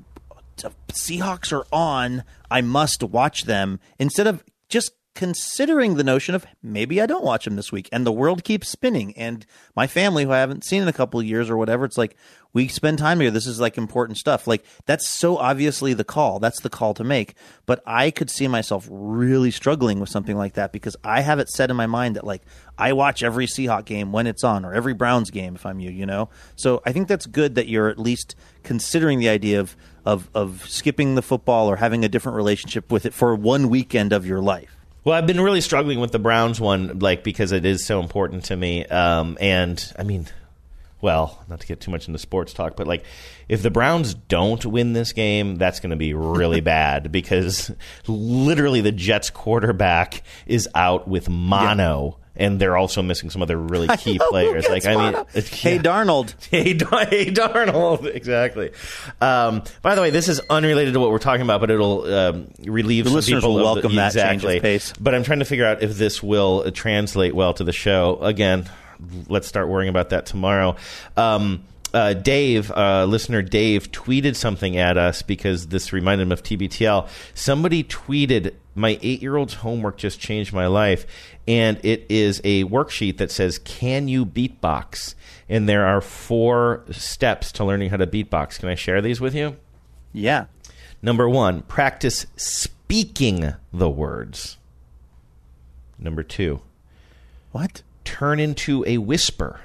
Seahawks are on, I must watch them, instead of just considering the notion of maybe I don't watch them this week. And the world keeps spinning. And my family, who I haven't seen in a couple of years or whatever, it's like we spend time here. This is like important stuff. Like that's so obviously the call. That's the call to make. But I could see myself really struggling with something like that because I have it set in my mind that like I watch every Seahawk game when it's on or every Browns game if I'm you, you know? So I think that's good that you're at least considering the idea of Of, of skipping the football or having a different relationship with it for one weekend of your life. Well, I've been really struggling with the Browns one, like because it is so important to me. Um, and I mean, well, not to get too much into sports talk, but like if the Browns don't win this game, that's going to be really bad because literally the Jets quarterback is out with mono. Yeah. And they're also missing some other really key know, players. Like I mean, yeah. Hey Darnold, hey, hey Darnold, exactly. Um, by the way, this is unrelated to what we're talking about, but it'll um, relieve the some listeners people will of welcome the, that exactly. change of pace. But I'm trying to figure out if this will uh, translate well to the show. Again, let's start worrying about that tomorrow. Um, Uh, Dave, uh, listener Dave, tweeted something at us because this reminded him of T B T L. Somebody tweeted, my eight-year-old's homework just changed my life, and it is a worksheet that says, can you beatbox? And there are four steps to learning how to beatbox. Can I share these with you? Yeah. Number one, practice speaking the words. Number two. What? Turn into a whisper.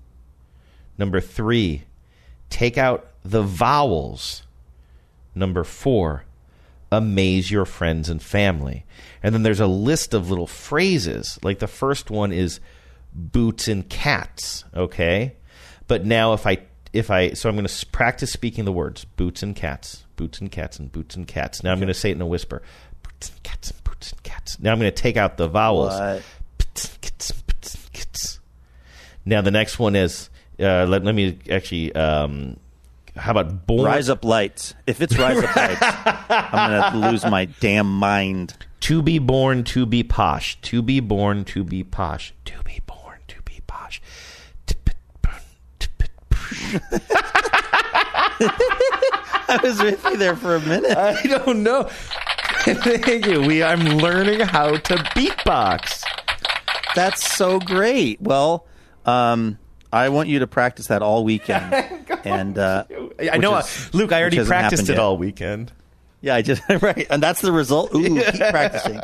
Number three, take out the vowels. Number four, amaze your friends and family. And then there's a list of little phrases. Like the first one is boots and cats, okay? But now if I, if I, so I'm going to practice speaking the words, boots and cats, boots and cats, and boots and cats. Now I'm going to say it in a whisper. Boots and cats, and boots and cats. Now I'm going to take out the vowels. What? Boots and cats, boots and cats. Now the next one is, Uh, let, let me actually, um, how about born? Rise Up Lights. If it's Rise Up Lights, I'm going to lose my damn mind. To be born, to be posh. To be born, to be posh. To be born, to be posh. I was with you there for a minute. I don't know. Thank you. We, I'm learning how to beatbox. That's so great. Well, um... I want you to practice that all weekend. and uh, I know, is, Luke, I already practiced it yet. all weekend. Yeah, I just, right. And that's the result. Ooh, keep practicing.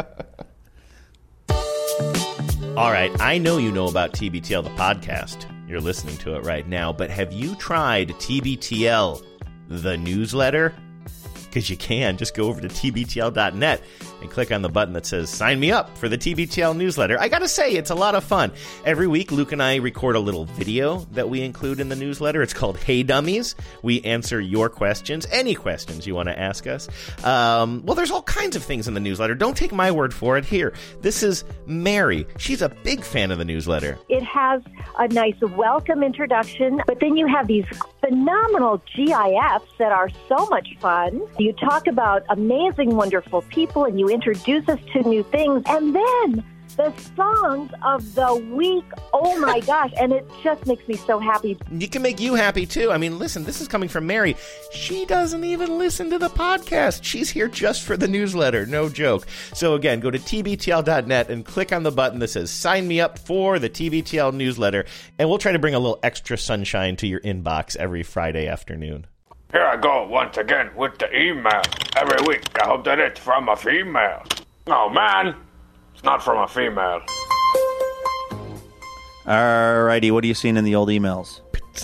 All right. I know you know about T B T L, the podcast. You're listening to it right now. But have you tried T B T L, the newsletter? Because you can. Just go over to T B T L dot net and click on the button that says sign me up for the T B T L newsletter. I got to say, it's a lot of fun. Every week, Luke and I record a little video that we include in the newsletter. It's called Hey Dummies. We answer your questions, any questions you want to ask us. Um, well, there's all kinds of things in the newsletter. Don't take my word for it. Here, this is Mary. She's a big fan of the newsletter. It has a nice welcome introduction, but then you have these phenomenal G I Fs that are so much fun. You talk about amazing, wonderful people, and you introduce us to new things. And then the songs of the week. Oh my gosh. And it just makes me so happy. You can make you happy too. I mean, listen, this is coming from Mary. She doesn't even listen to the podcast. She's here just for the newsletter. No joke. So again, go to T B T L dot net and click on the button that says sign me up for the T B T L newsletter. And we'll try to bring a little extra sunshine to your inbox every Friday afternoon. Here I go once again with the email. Every week, I hope that it's from a female. Oh man, it's not from a female. Alrighty, what are you seeing in the old emails?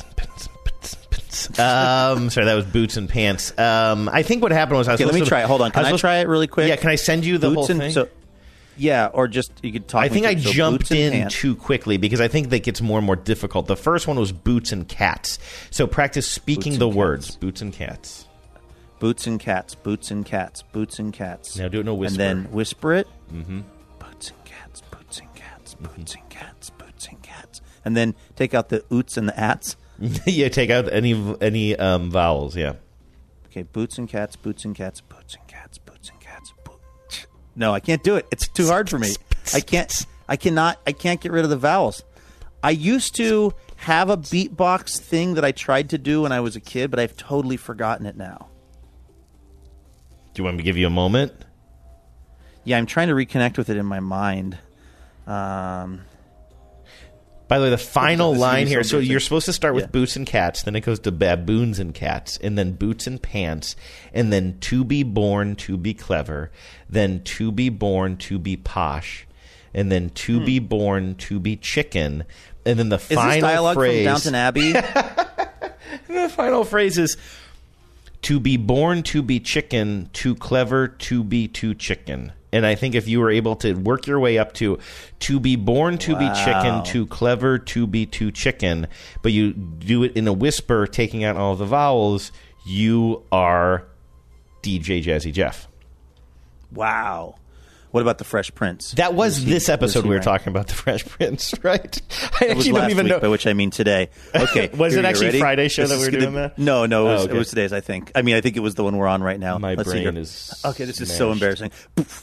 um, sorry, that was Boots and Pants. Um, I think what happened was I was Okay, let me to, try it. Hold on. Can I, I try it really quick? Yeah, can I send you the Boots whole and, thing? So, yeah, or just you could talk. I think me I through. So jumped Boots and in Pants. too quickly because I think that gets more and more difficult. The first one was Boots and Cats. So practice speaking Boots the and words. Cats. Boots and Cats. Boots and Cats. Boots and Cats. Boots and Cats. Now do it in a whisper. And then whisper it. Mm-hmm. Boots and Cats. Boots and Cats. Boots and Cats. Boots and Cats. And then take out the oots and the ats. Yeah, take out any any um, vowels. Yeah. Okay, Boots and Cats. Boots and Cats. Boots and Cats. Boots and Cats. Bo- no, I can't do it. It's too hard for me. I can't. I cannot. I can't get rid of the vowels. I used to have a beatbox thing that I tried to do when I was a kid, but I've totally forgotten it now. Do you want me to give you a moment? Yeah, I'm trying to reconnect with it in my mind. Um, By the way, the final line here, so embarrassing. you're supposed to start with Yeah. Boots and Cats, then it goes to Baboons and Cats, and then Boots and Pants, and then To Be Born, To Be Clever, then To Be Born, To Be Posh, and then To Hmm. Be Born, To Be Chicken, and then the is this final dialogue phrase... from Downton Abbey? The final phrase is to be born to be chicken, too clever to be too chicken. And I think if you were able to work your way up to to be born to Wow. be chicken, too clever to be too chicken, but you do it in a whisper, taking out all the vowels, you are D J Jazzy Jeff. Wow. What about the Fresh Prince? That was he- this episode he we were right? talking about the Fresh Prince, right? I It was actually last don't even week, know. by which I mean today. Okay, Was here, it you actually ready? Friday's show This that is we were gonna- doing that? No, no, it was, Oh, okay. it was today's. I think. I mean, I think it was the one we're on right now. My Let's see brain here. is okay. This is so smashed. embarrassing.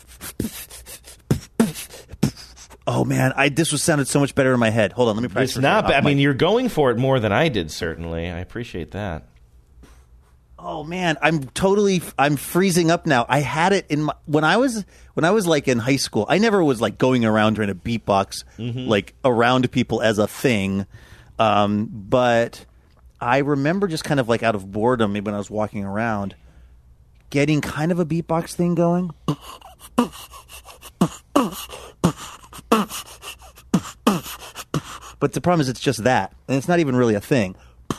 Oh man, I this was sounded so much better in my head. Hold on, let me practice. It's not off bad. I my- mean, you're going for it more than I did, certainly. I appreciate that. Oh man, I'm totally I'm freezing up now. I had it in my when I was when I was like in high school. I never was like going around trying to beatbox Mhm. like around people as a thing. Um, but I remember just kind of like out of boredom, maybe when I was walking around, getting kind of a beatbox thing going. But the problem is it's just that, and it's not even really a thing.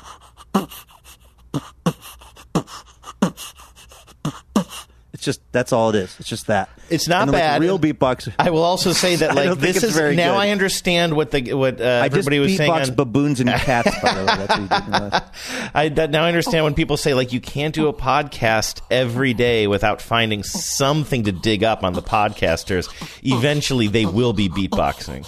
It's just that's all it is. It's just that. It's not and then, bad. Like, real beatbox. I will also say that I like don't think this it's is very now good. I understand what the what uh, I just everybody was saying. beatbox on- baboons and cats. By the way, that's what you did in the last- I that, now I understand when people say like you can't do a podcast every day without finding something to dig up on the podcasters. Eventually, they will be beatboxing.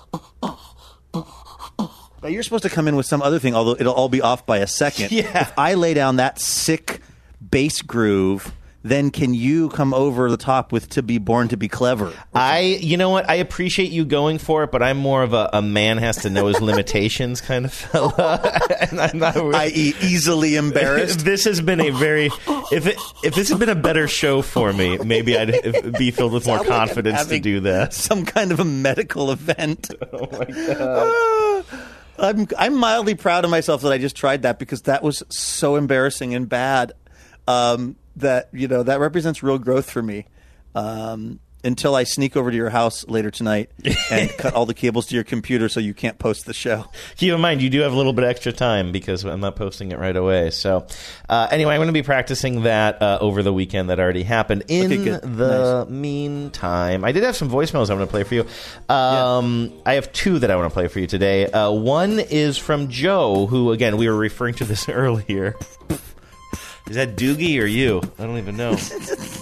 But you're supposed to come in with some other thing, although it'll all be off by a second. Yeah. If I lay down that sick bass groove, then can you come over the top with "To Be Born to Be Clever"? I, you know what? I appreciate you going for it, but I'm more of a, a man has to know his limitations kind of fella. And I'm not really- that is easily embarrassed. This has been a very if it if this had been a better show for me, maybe I'd be filled with more Sound like I'm confidence to having do that. Some kind of a medical event. Oh my god. I'm I'm mildly proud of myself that I just tried that because that was so embarrassing and bad. Um, that you know that represents real growth for me. Um, until I sneak over to your house later tonight and cut all the cables to your computer so you can't post the show. Keep in mind, you do have a little bit extra time because I'm not posting it right away. So, uh, anyway, I'm going to be practicing that uh, over the weekend that already happened. In Okay, good. the meantime, I did have some voicemails I want to play for you. Um, yeah. I have two that I want to play for you today. Uh, one is from Joe, who, again, we were referring to this earlier. Is that Doogie or you? I don't even know.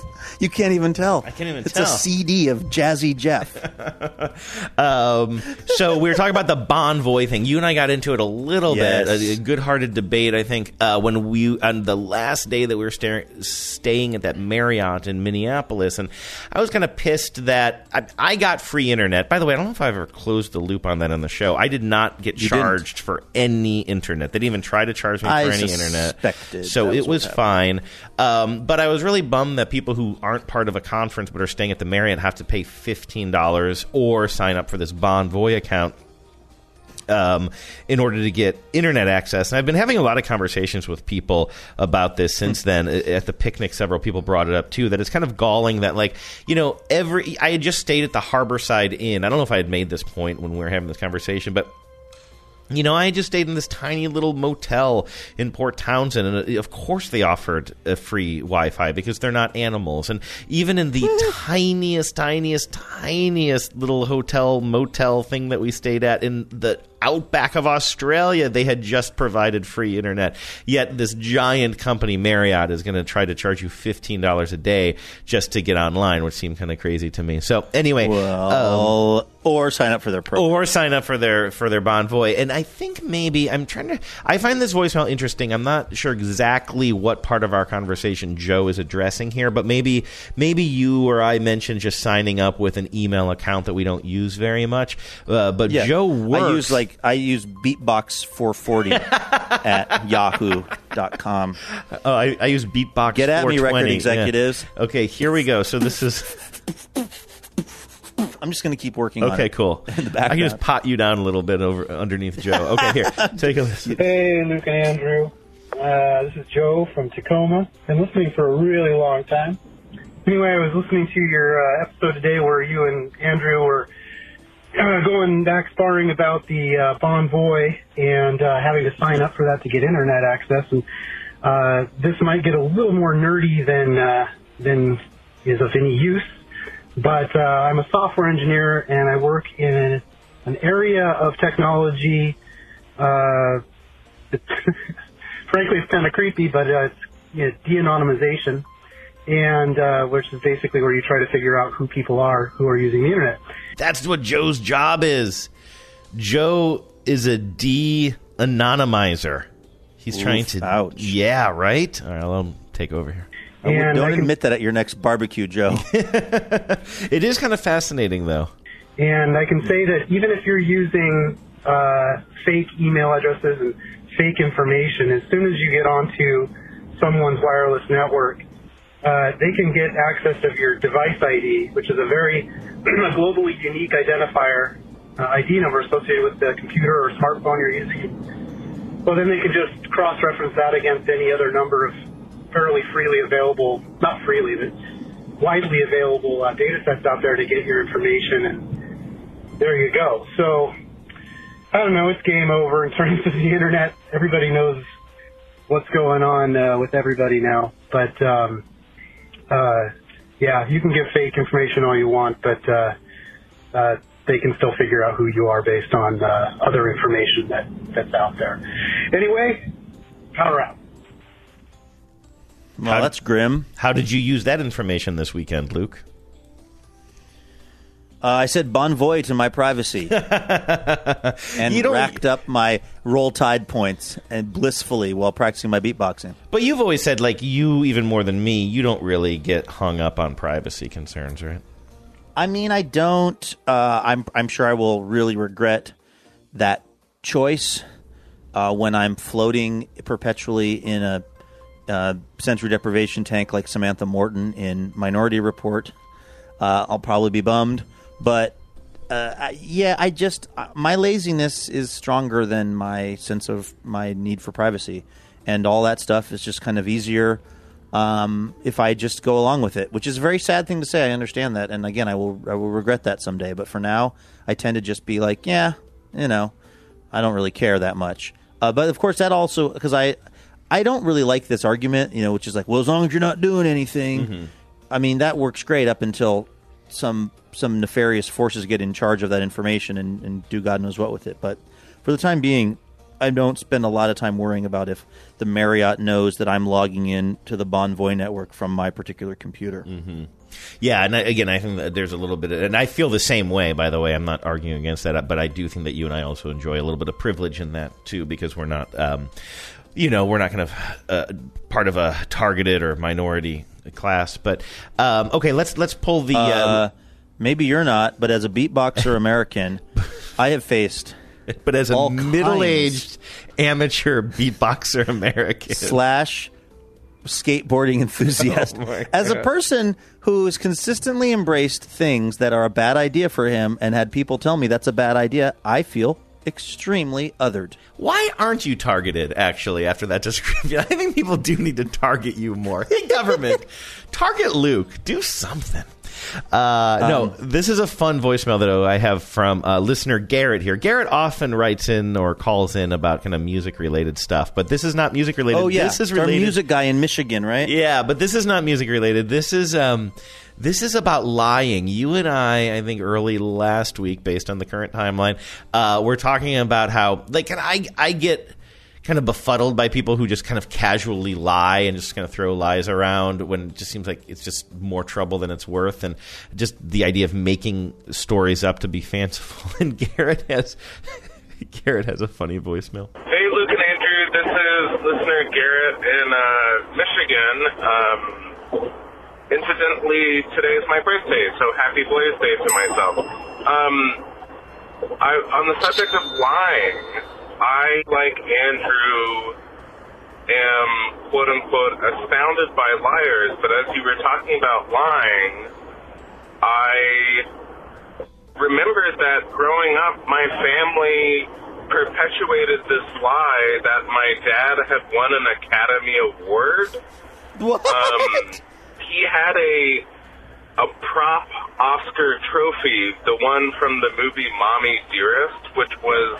You can't even tell. I can't even it's tell. It's a C D of Jazzy Jeff. um, so we were talking about the Bonvoy thing. You and I got into it a little Yes. bit, a, a good-hearted debate, I think, uh, when we on the last day that we were stay, staying at that Marriott in Minneapolis, and I was kind of pissed that I, I got free internet. By the way, I don't know if I've ever closed the loop on that on the show. I did not get You charged didn't. for any internet. They didn't even try to charge me for I any internet. suspected So that's it what was happened. fine. Um, but I was really bummed that people who aren't part of a conference but are staying at the Marriott have to pay fifteen dollars or sign up for this Bonvoy account um, in order to get internet access. And I've been having a lot of conversations with people about this since then. At the picnic, several people brought it up too, that it's kind of galling that, like, you know, every I had just stayed at the Harborside Inn. I don't know if I had made this point when we were having this conversation, but you know, I just stayed in this tiny little motel in Port Townsend, and of course they offered a free Wi-Fi because they're not animals. And even in the tiniest, tiniest, tiniest little hotel motel thing that we stayed at in the outback of Australia, they had just provided free internet. Yet this giant company, Marriott, is going to try to charge you fifteen dollars a day just to get online, which seemed kind of crazy to me. So anyway, Well, um, or sign up for their program. or sign up for their for their Bonvoy. And I think maybe I'm trying to. I find this voicemail interesting. I'm not sure exactly what part of our conversation Joe is addressing here, but maybe maybe you or I mentioned just signing up with an email account that we don't use very much. Uh, but Yeah. Joe works. I use like I use Beatbox four forty at yahoo dot com. Oh, I, I use Beatbox. Get at me, four twenty. record executives. Yeah. Okay, here we go. So this is. I'm just going to keep working on Okay, it. cool. In the I background. can just pot you down a little bit over underneath Joe. Okay, here, take a listen. Hey, Luke and Andrew. Uh, this is Joe from Tacoma. Been listening for a really long time. Anyway, I was listening to your uh, episode today where you and Andrew were uh, going back sparring about the uh, Bonvoy and uh, having to sign up for that to get internet access. And uh, this might get a little more nerdy than uh, than is of any use. But uh, I'm a software engineer, and I work in an area of technology. Uh, it's frankly, it's kind of creepy, but uh, it's you know, de-anonymization, and uh, which is basically where you try to figure out who people are who are using the internet. That's what Joe's job is. Joe is a de-anonymizer. He's Oof, trying to. ouch. Yeah, right. All right, I'll let him take over here. I would- And don't I can- admit that at your next barbecue, Joe. It is kind of fascinating, though. And I can say that even if you're using uh, fake email addresses and fake information, as soon as you get onto someone's wireless network, uh, they can get access of your device I D, which is a very a globally unique identifier, uh, I D number associated with the computer or smartphone you're using. Well, then they can just cross-reference that against any other number of fairly freely available, not freely, but widely available uh, data sets out there to get your information, and there you go. So, I don't know, it's game over in terms of the internet. Everybody knows what's going on uh, with everybody now, but um, uh, yeah, you can give fake information all you want, but uh, uh, they can still figure out who you are based on uh, other information that, that's out there. Anyway, power out. Well, that's grim. How did you use that information this weekend, Luke? Uh, I said bon voy to my privacy and You don't- racked up my roll tide points and blissfully while practicing my beatboxing. But you've always said, like, you, even more than me, you don't really get hung up on privacy concerns, right? I mean, I don't. Uh, I'm I'm sure I will really regret that choice uh, when I'm floating perpetually in a uh, sensory deprivation tank like Samantha Morton in Minority Report. Uh, I'll probably be bummed, but uh, I, yeah, I just uh, my laziness is stronger than my sense of my need for privacy, and all that stuff is just kind of easier. Um, if I just go along with it, which is a very sad thing to say. I understand that, and again, I will I will regret that someday. But for now, I tend to just be like, yeah, you know, I don't really care that much. Uh, but of course, that also because I I don't really like this argument, you know, which is like, well, as long as you're not doing anything, Mm-hmm. I mean, that works great up until some some nefarious forces get in charge of that information and, and do God knows what with it. But for the time being, I don't spend a lot of time worrying about if the Marriott knows that I'm logging in to the Bonvoy network from my particular computer. Mm-hmm. Yeah, and I, again, I think that there's a little bit of, and I feel the same way, by the way. I'm not arguing against that, but I do think that you and I also enjoy a little bit of privilege in that, too, because we're not, um, you know, we're not kind of uh, part of a targeted or minority class. But, um, okay, let's let's pull the... Uh, uh, maybe you're not, but as a beatboxer American, I have faced... But as a all middle-aged amateur beatboxer American... Slash... skateboarding enthusiast. Oh as a person who has consistently embraced things that are a bad idea for him and had people tell me that's a bad idea, I feel extremely othered. Why aren't you targeted, actually, after that description? I think people do need to target you more. Hey, government, target Luke. Do something. Uh, um, no, this is a fun voicemail that I have from uh, listener Garrett here. Garrett often writes in or calls in about kind of music-related stuff, but this is not music-related. Oh, yeah. This is Our related. music guy in Michigan, right? Yeah, but this is not music-related. This is... Um, This is about lying. You and I, I think early last week, based on the current timeline, uh, we're talking about how, like, and I, I get kind of befuddled by people who just kind of casually lie and just kind of throw lies around when it just seems like it's just more trouble than it's worth, and just the idea of making stories up to be fanciful. And Garrett has, Garrett has a funny voicemail. Hey, Luke and Andrew, this is listener Garrett in uh, Michigan. Um, Incidentally, today is my birthday, so happy Blaze Day to myself. Um, I, on the subject of lying, I, like Andrew, am quote-unquote astounded by liars, but as you were talking about lying, I remembered that growing up, my family perpetuated this lie that my dad had won an Academy Award. What? Um, He had a a prop Oscar trophy, the one from the movie Mommy Dearest, which was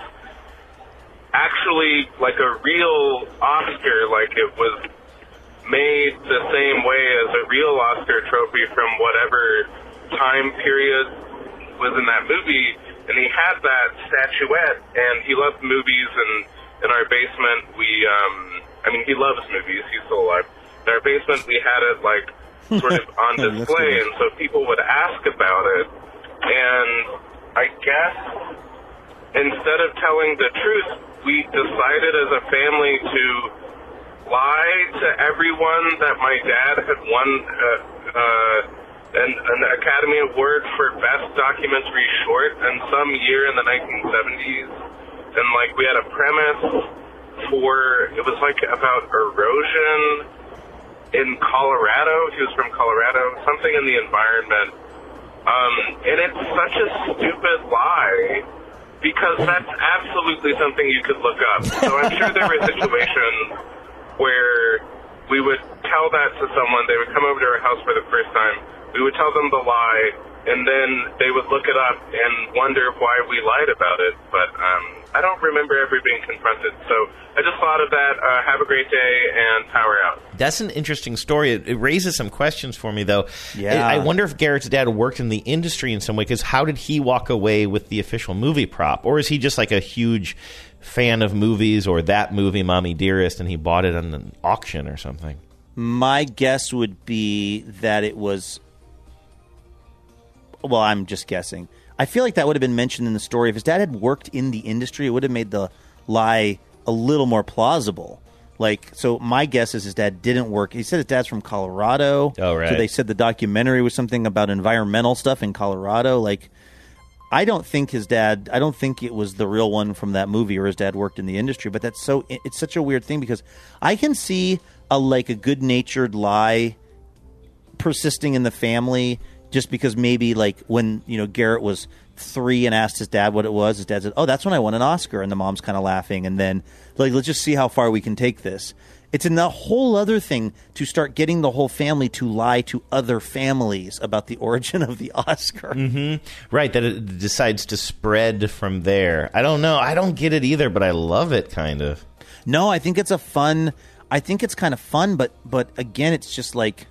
actually like a real Oscar, like it was made the same way as a real Oscar trophy from whatever time period was in that movie. And he had that statuette, and he loved movies, and in our basement we, um, I mean, he loves movies, he's still alive. In our basement we had it like sort of on display, and so people would ask about it, and I guess instead of telling the truth, we decided as a family to lie to everyone that my dad had won uh, uh, an, an Academy Award for Best Documentary Short in some year in the nineteen seventies, and like we had a premise for, it was like about erosion in Colorado. He was from Colorado, something in the environment. Um, and it's such a stupid lie because that's absolutely something you could look up. So I'm sure there were situations where we would tell that to someone. They would come over to our house for the first time. We would tell them the lie, and then they would look it up and wonder why we lied about it. But um, I don't remember ever being confronted. So I just thought of that. Uh, have a great day, and power out. That's an interesting story. It, it raises some questions for me, though. Yeah. I, I wonder if Garrett's dad worked in the industry in some way, because how did he walk away with the official movie prop? Or is he just like a huge fan of movies, or that movie, Mommy Dearest, and he bought it on an auction or something? My guess would be that it was... Well, I'm just guessing. I feel like that would have been mentioned in the story. If his dad had worked in the industry, it would have made the lie a little more plausible. Like, so my guess is his dad didn't work. He said his dad's from Colorado. Oh, right. So they said the documentary was something about environmental stuff in Colorado. Like, I don't think his dad, I don't think it was the real one from that movie, or his dad worked in the industry. But that's so, it's such a weird thing, because I can see a, like, a good-natured lie persisting in the family, just because maybe, like, when, you know, Garrett was three and asked his dad what it was, his dad said, oh, that's when I won an Oscar, and the mom's kind of laughing, and then, like, let's just see how far we can take this. It's in the whole other thing to start getting the whole family to lie to other families about the origin of the Oscar. Mm-hmm. Right, that it decides to spread from there. I don't know. I don't get it either, but I love it, kind of. No, I think it's a fun, I think it's kind of fun, but, but again, it's just like,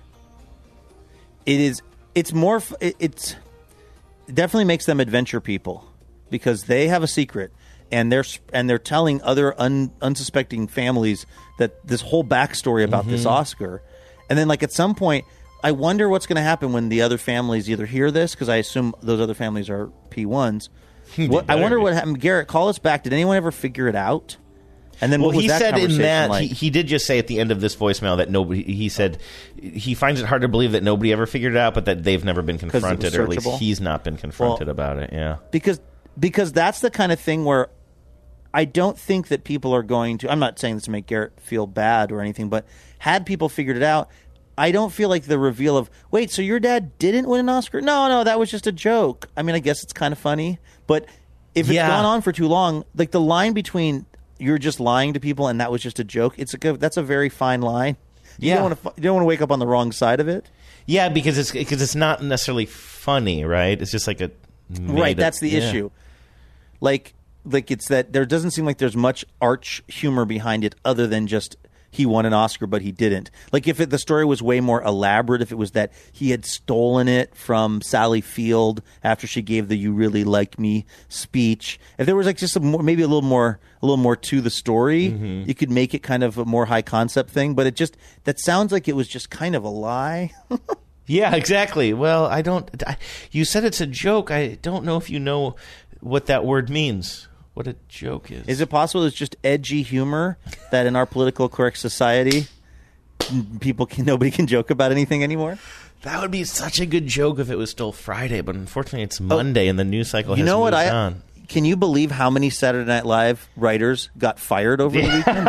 it is... It's more. It's it definitely makes them adventure people, because they have a secret, and they're and they're telling other un, unsuspecting families that this whole backstory about mm-hmm. this Oscar, and then like at some point, I wonder what's going to happen when the other families either hear this, because I assume those other families are P ones. What, I wonder what happened. Garrett, call us back. Did anyone ever figure it out? And then well, what was he that said in that like? he, he did just say at the end of this voicemail that nobody. He said he finds it hard to believe that nobody ever figured it out, but that they've never been confronted, or at least he's not been confronted well, about it. Yeah, because because that's the kind of thing where I don't think that people are going to. I'm not saying this to make Garrett feel bad or anything, but had people figured it out, I don't feel like the reveal of wait, so your dad didn't win an Oscar? No, no, that was just a joke. I mean, I guess it's kind of funny, but if it's yeah. gone on for too long, like the line between you're just lying to people and that was just a joke, it's a good, that's a very fine line. You yeah. don't want to you don't want to wake up on the wrong side of it. Yeah, because it's because it's not necessarily funny, right? It's just like a right. That's the yeah. issue. Like, like it's that there doesn't seem like there's much arch humor behind it, other than just he won an Oscar, but he didn't. Like if it, the story was way more elaborate, if it was that he had stolen it from Sally Field after she gave the "You Really Like Me" speech, if there was like just a more, maybe a little more, a little more to the story, mm-hmm. you could make it kind of a more high concept thing. But it just that sounds like it was just kind of a lie. Yeah, exactly. Well, I don't. I, you said it's a joke. I don't know if you know what that word means. What a joke is. Is it possible it's just edgy humor that in our political correct society, people can nobody can joke about anything anymore? That would be such a good joke if it was still Friday, but unfortunately it's Monday oh, and the news cycle has you know moved what I, on. Can you believe how many Saturday Night Live writers got fired over the weekend?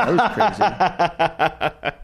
That was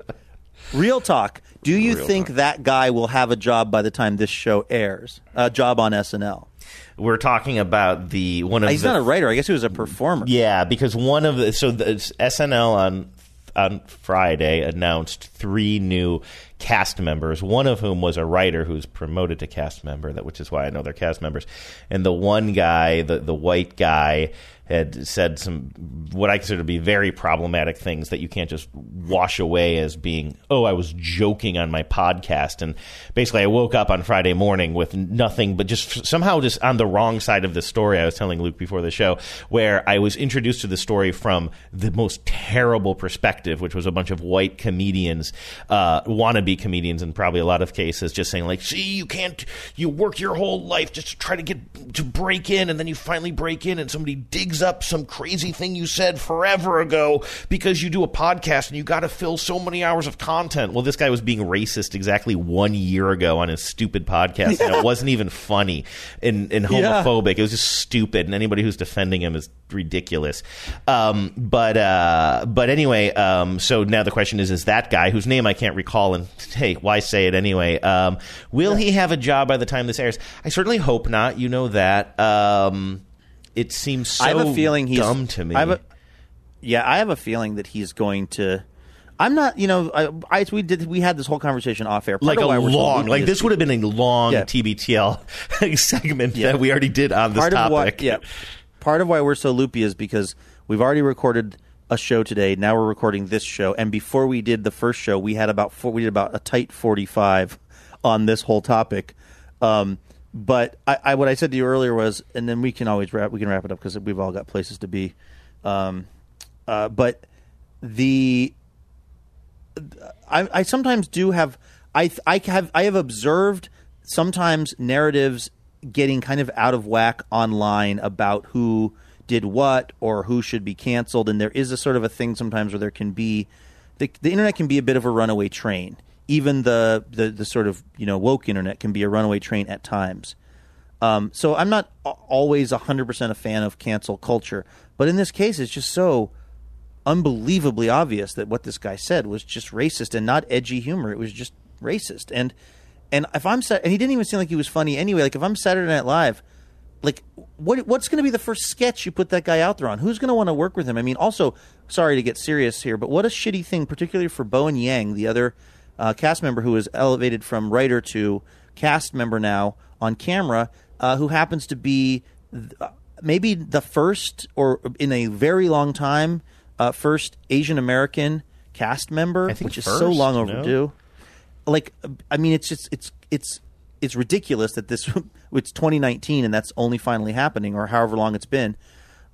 crazy. Real talk. Do you Real think talk. that guy will have a job by the time this show airs? A job on S N L? We're talking about the one of he's the, not a writer. I guess he was a performer. Yeah, because one of the so the S N L on on Friday announced three new cast members. One of whom was a writer who's promoted to cast member. That which is why I know they're cast members. And the one guy, the the white guy, had said some what I consider to be very problematic things that you can't just wash away as being, oh, I was joking on my podcast. And basically I woke up on Friday morning with nothing but just somehow just on the wrong side of the story. I was telling Luke before the show, where I was introduced to the story from the most terrible perspective, which was a bunch of white comedians, uh, wannabe comedians in probably a lot of cases, just saying like, see, you can't, you work your whole life just to try to get to break in, and then you finally break in and somebody digs up some crazy thing you said forever ago because you do a podcast and you got to fill so many hours of content. Well, this guy was being racist exactly one year ago on his stupid podcast, yeah. and it wasn't even funny and, and homophobic. Yeah. It was just stupid, and anybody who's defending him is ridiculous. Um, but uh, but anyway, um, so now the question is, is that guy, whose name I can't recall, and hey, why say it anyway, um, will yeah. he have a job by the time this airs? I certainly hope not. You know that. Um, It seems so I have a feeling he's, dumb to me. I have a, yeah, I have a feeling that he's going to. I'm not, you know, I, I we did we had this whole conversation off air, like a long, so like this would have been a long yeah. T B T L segment yeah. that we already did on this part topic. Of why, yeah, part of why we're so loopy is because we've already recorded a show today. Now we're recording this show, and before we did the first show, we had about four, we did about a tight forty-five on this whole topic. Um, But I, I, what I said to you earlier was, and then we can always wrap. We can wrap it up because we've all got places to be. Um, uh, but the, I, I sometimes do have. I, I have. I have observed sometimes narratives getting kind of out of whack online about who did what or who should be canceled, and there is a sort of a thing sometimes where there can be, the, the internet can be a bit of a runaway train. Even the, the, the sort of, you know, woke internet can be a runaway train at times. Um, so I'm not always one hundred percent a fan of cancel culture. But in this case, it's just so unbelievably obvious that what this guy said was just racist and not edgy humor. It was just racist. And and if I'm – and he didn't even seem like he was funny anyway. Like if I'm Saturday Night Live, like what what's going to be the first sketch you put that guy out there on? Who's going to want to work with him? I mean, also, sorry to get serious here, but what a shitty thing, particularly for Bowen Yang, the other – Uh, cast member who is elevated from writer to cast member now on camera, uh, who happens to be th- maybe the first, or in a very long time, uh, first Asian American cast member, which is first, so long overdue. No? Like, I mean, it's just it's it's it's ridiculous that this it's twenty nineteen and that's only finally happening, or however long it's been.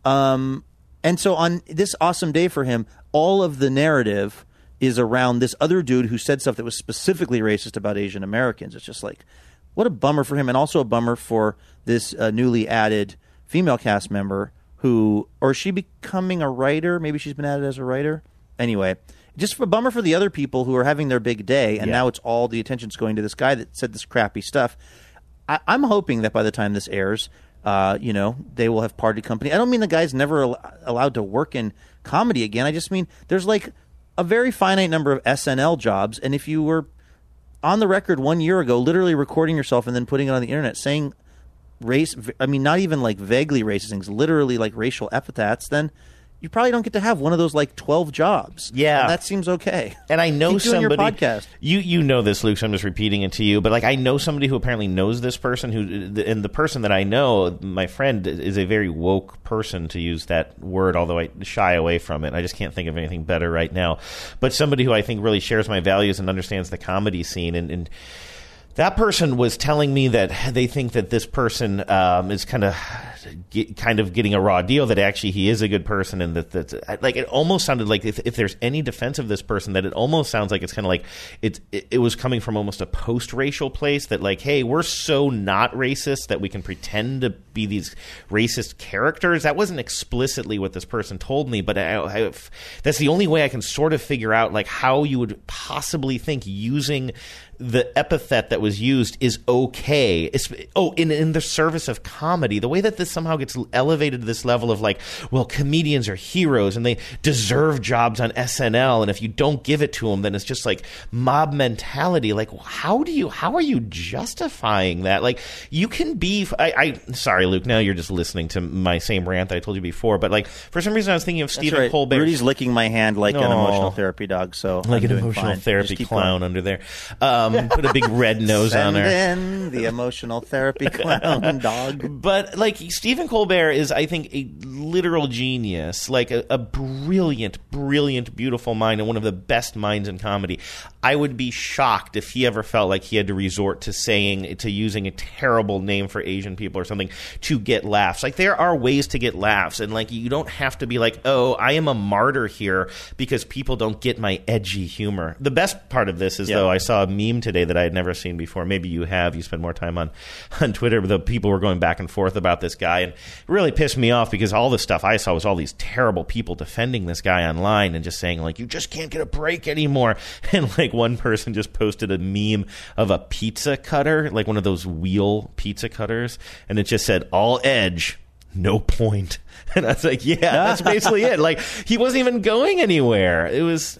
Um, and so on this awesome day for him, all of the narrative is around this other dude who said stuff that was specifically racist about Asian Americans. It's just like, what a bummer for him, and also a bummer for this uh, newly added female cast member who, or is she becoming a writer? Maybe she's been added as a writer. Anyway, just a bummer for the other people who are having their big day, and yeah. now it's all the attention's going to this guy that said this crappy stuff. I, I'm hoping that by the time this airs, uh, you know, they will have parted company. I don't mean the guy's never al- allowed to work in comedy again. I just mean there's like a very finite number of S N L jobs, and if you were on the record one year ago, literally recording yourself and then putting it on the internet, saying race, I mean, not even like vaguely racist things, literally like racial epithets, then you probably don't get to have one of those like twelve jobs. Yeah. And that seems okay. And I know Keep doing somebody. Your podcast. You you know this, Luke, so I'm just repeating it to you. But like I know somebody who apparently knows this person, who and the person that I know, my friend, is a very woke person, to use that word, although I shy away from it. I just can't think of anything better right now. But somebody who I think really shares my values and understands the comedy scene, and, and that person was telling me that they think that this person um, is kind of get, kind of getting a raw deal, that actually he is a good person, and that, that like it almost sounded like if, if there's any defense of this person, that it almost sounds like it's kind of like it, it it was coming from almost a post-racial place, that like, hey, we're so not racist that we can pretend to be these racist characters. That wasn't explicitly what this person told me, but I, I, that's the only way I can sort of figure out like how you would possibly think using the epithet that was used is okay. It's, oh, in in the service of comedy, the way that this somehow gets elevated to this level of like, well, comedians are heroes and they deserve jobs on S N L, and if you don't give it to them, then it's just like mob mentality. Like, how do you, how are you justifying that? Like, you can be, I, I sorry, Luke, now you're just listening to my same rant that I told you before, but like, for some reason I was thinking of Stephen right. Colbert. Rudy's licking my hand like no. an emotional therapy dog, so like I'm an doing emotional fine. therapy clown going. under there. Um, put a big red nose Send on her. in the emotional therapy clown dog. But like Stephen Colbert is, I think, a literal genius, like a, a brilliant, brilliant, beautiful mind, and one of the best minds in comedy. I would be shocked if he ever felt like he had to resort to saying, to using a terrible name for Asian people or something to get laughs. Like, there are ways to get laughs, and like, you don't have to be like, oh, I am a martyr here because people don't get my edgy humor. The best part of this is, yeah. though, I saw a meme today that I had never seen before. Maybe you have. You spend more time on, on Twitter. But the people were going back and forth about this guy, and it really pissed me off because all the stuff I saw was all these terrible people defending this guy online and just saying, like, you just can't get a break anymore. And like, one person just posted a meme of a pizza cutter, like one of those wheel pizza cutters, and it just said, all edge, no point. And I was like, yeah, that's basically it. Like, he wasn't even going anywhere. It was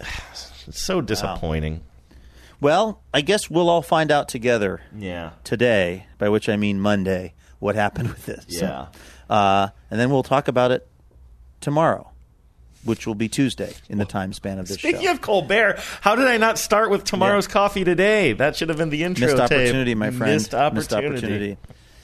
so disappointing. Wow. Well, I guess we'll all find out together yeah. today, by which I mean Monday, what happened with this. Yeah. Uh, and then we'll talk about it tomorrow, which will be Tuesday in the time span of this Speaking show. Speaking of Colbert, how did I not start with tomorrow's yeah. coffee today? That should have been the intro Missed tape. opportunity, my friend. Missed opportunity. Missed opportunity.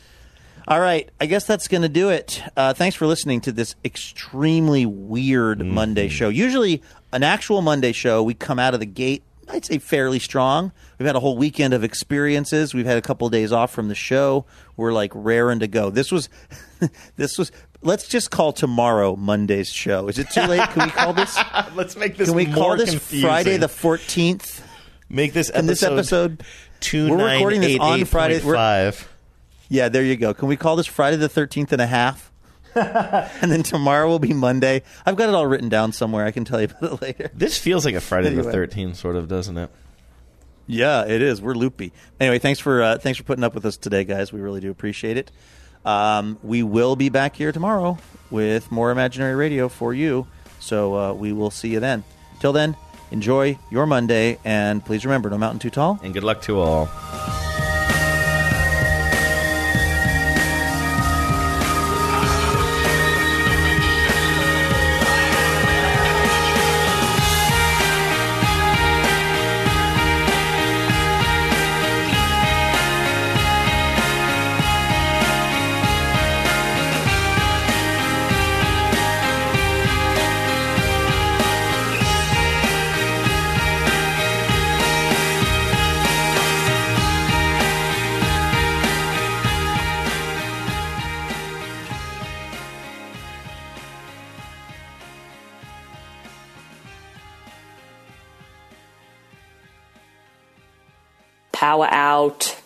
All right. I guess that's going to do it. Uh, thanks for listening to this extremely weird mm-hmm. Monday show. Usually an actual Monday show, we come out of the gate, I'd say fairly strong. We've had a whole weekend of experiences. We've had a couple of days off from the show. We're like raring to go. This was, this was. Let's just call tomorrow Monday's show. Is it too late? Can we call this? Let's make this. Can we more call this confusing. Friday the fourteenth? Make this episode. this episode two we're nine recording this eight on eight Friday. Five. Yeah, there you go. Can we call this Friday the thirteenth and a half? And then tomorrow will be Monday. I've got it all written down somewhere. I can tell you about it later. This feels like a Friday anyway. the thirteenth, sort of, doesn't it? Yeah, it is. We're loopy. Anyway, thanks for uh, thanks for putting up with us today, guys. We really do appreciate it. Um, we will be back here tomorrow with more Imaginary Radio for you. So uh, we will see you then. Till then, enjoy your Monday, and please remember, no mountain too tall. And good luck to all. power out.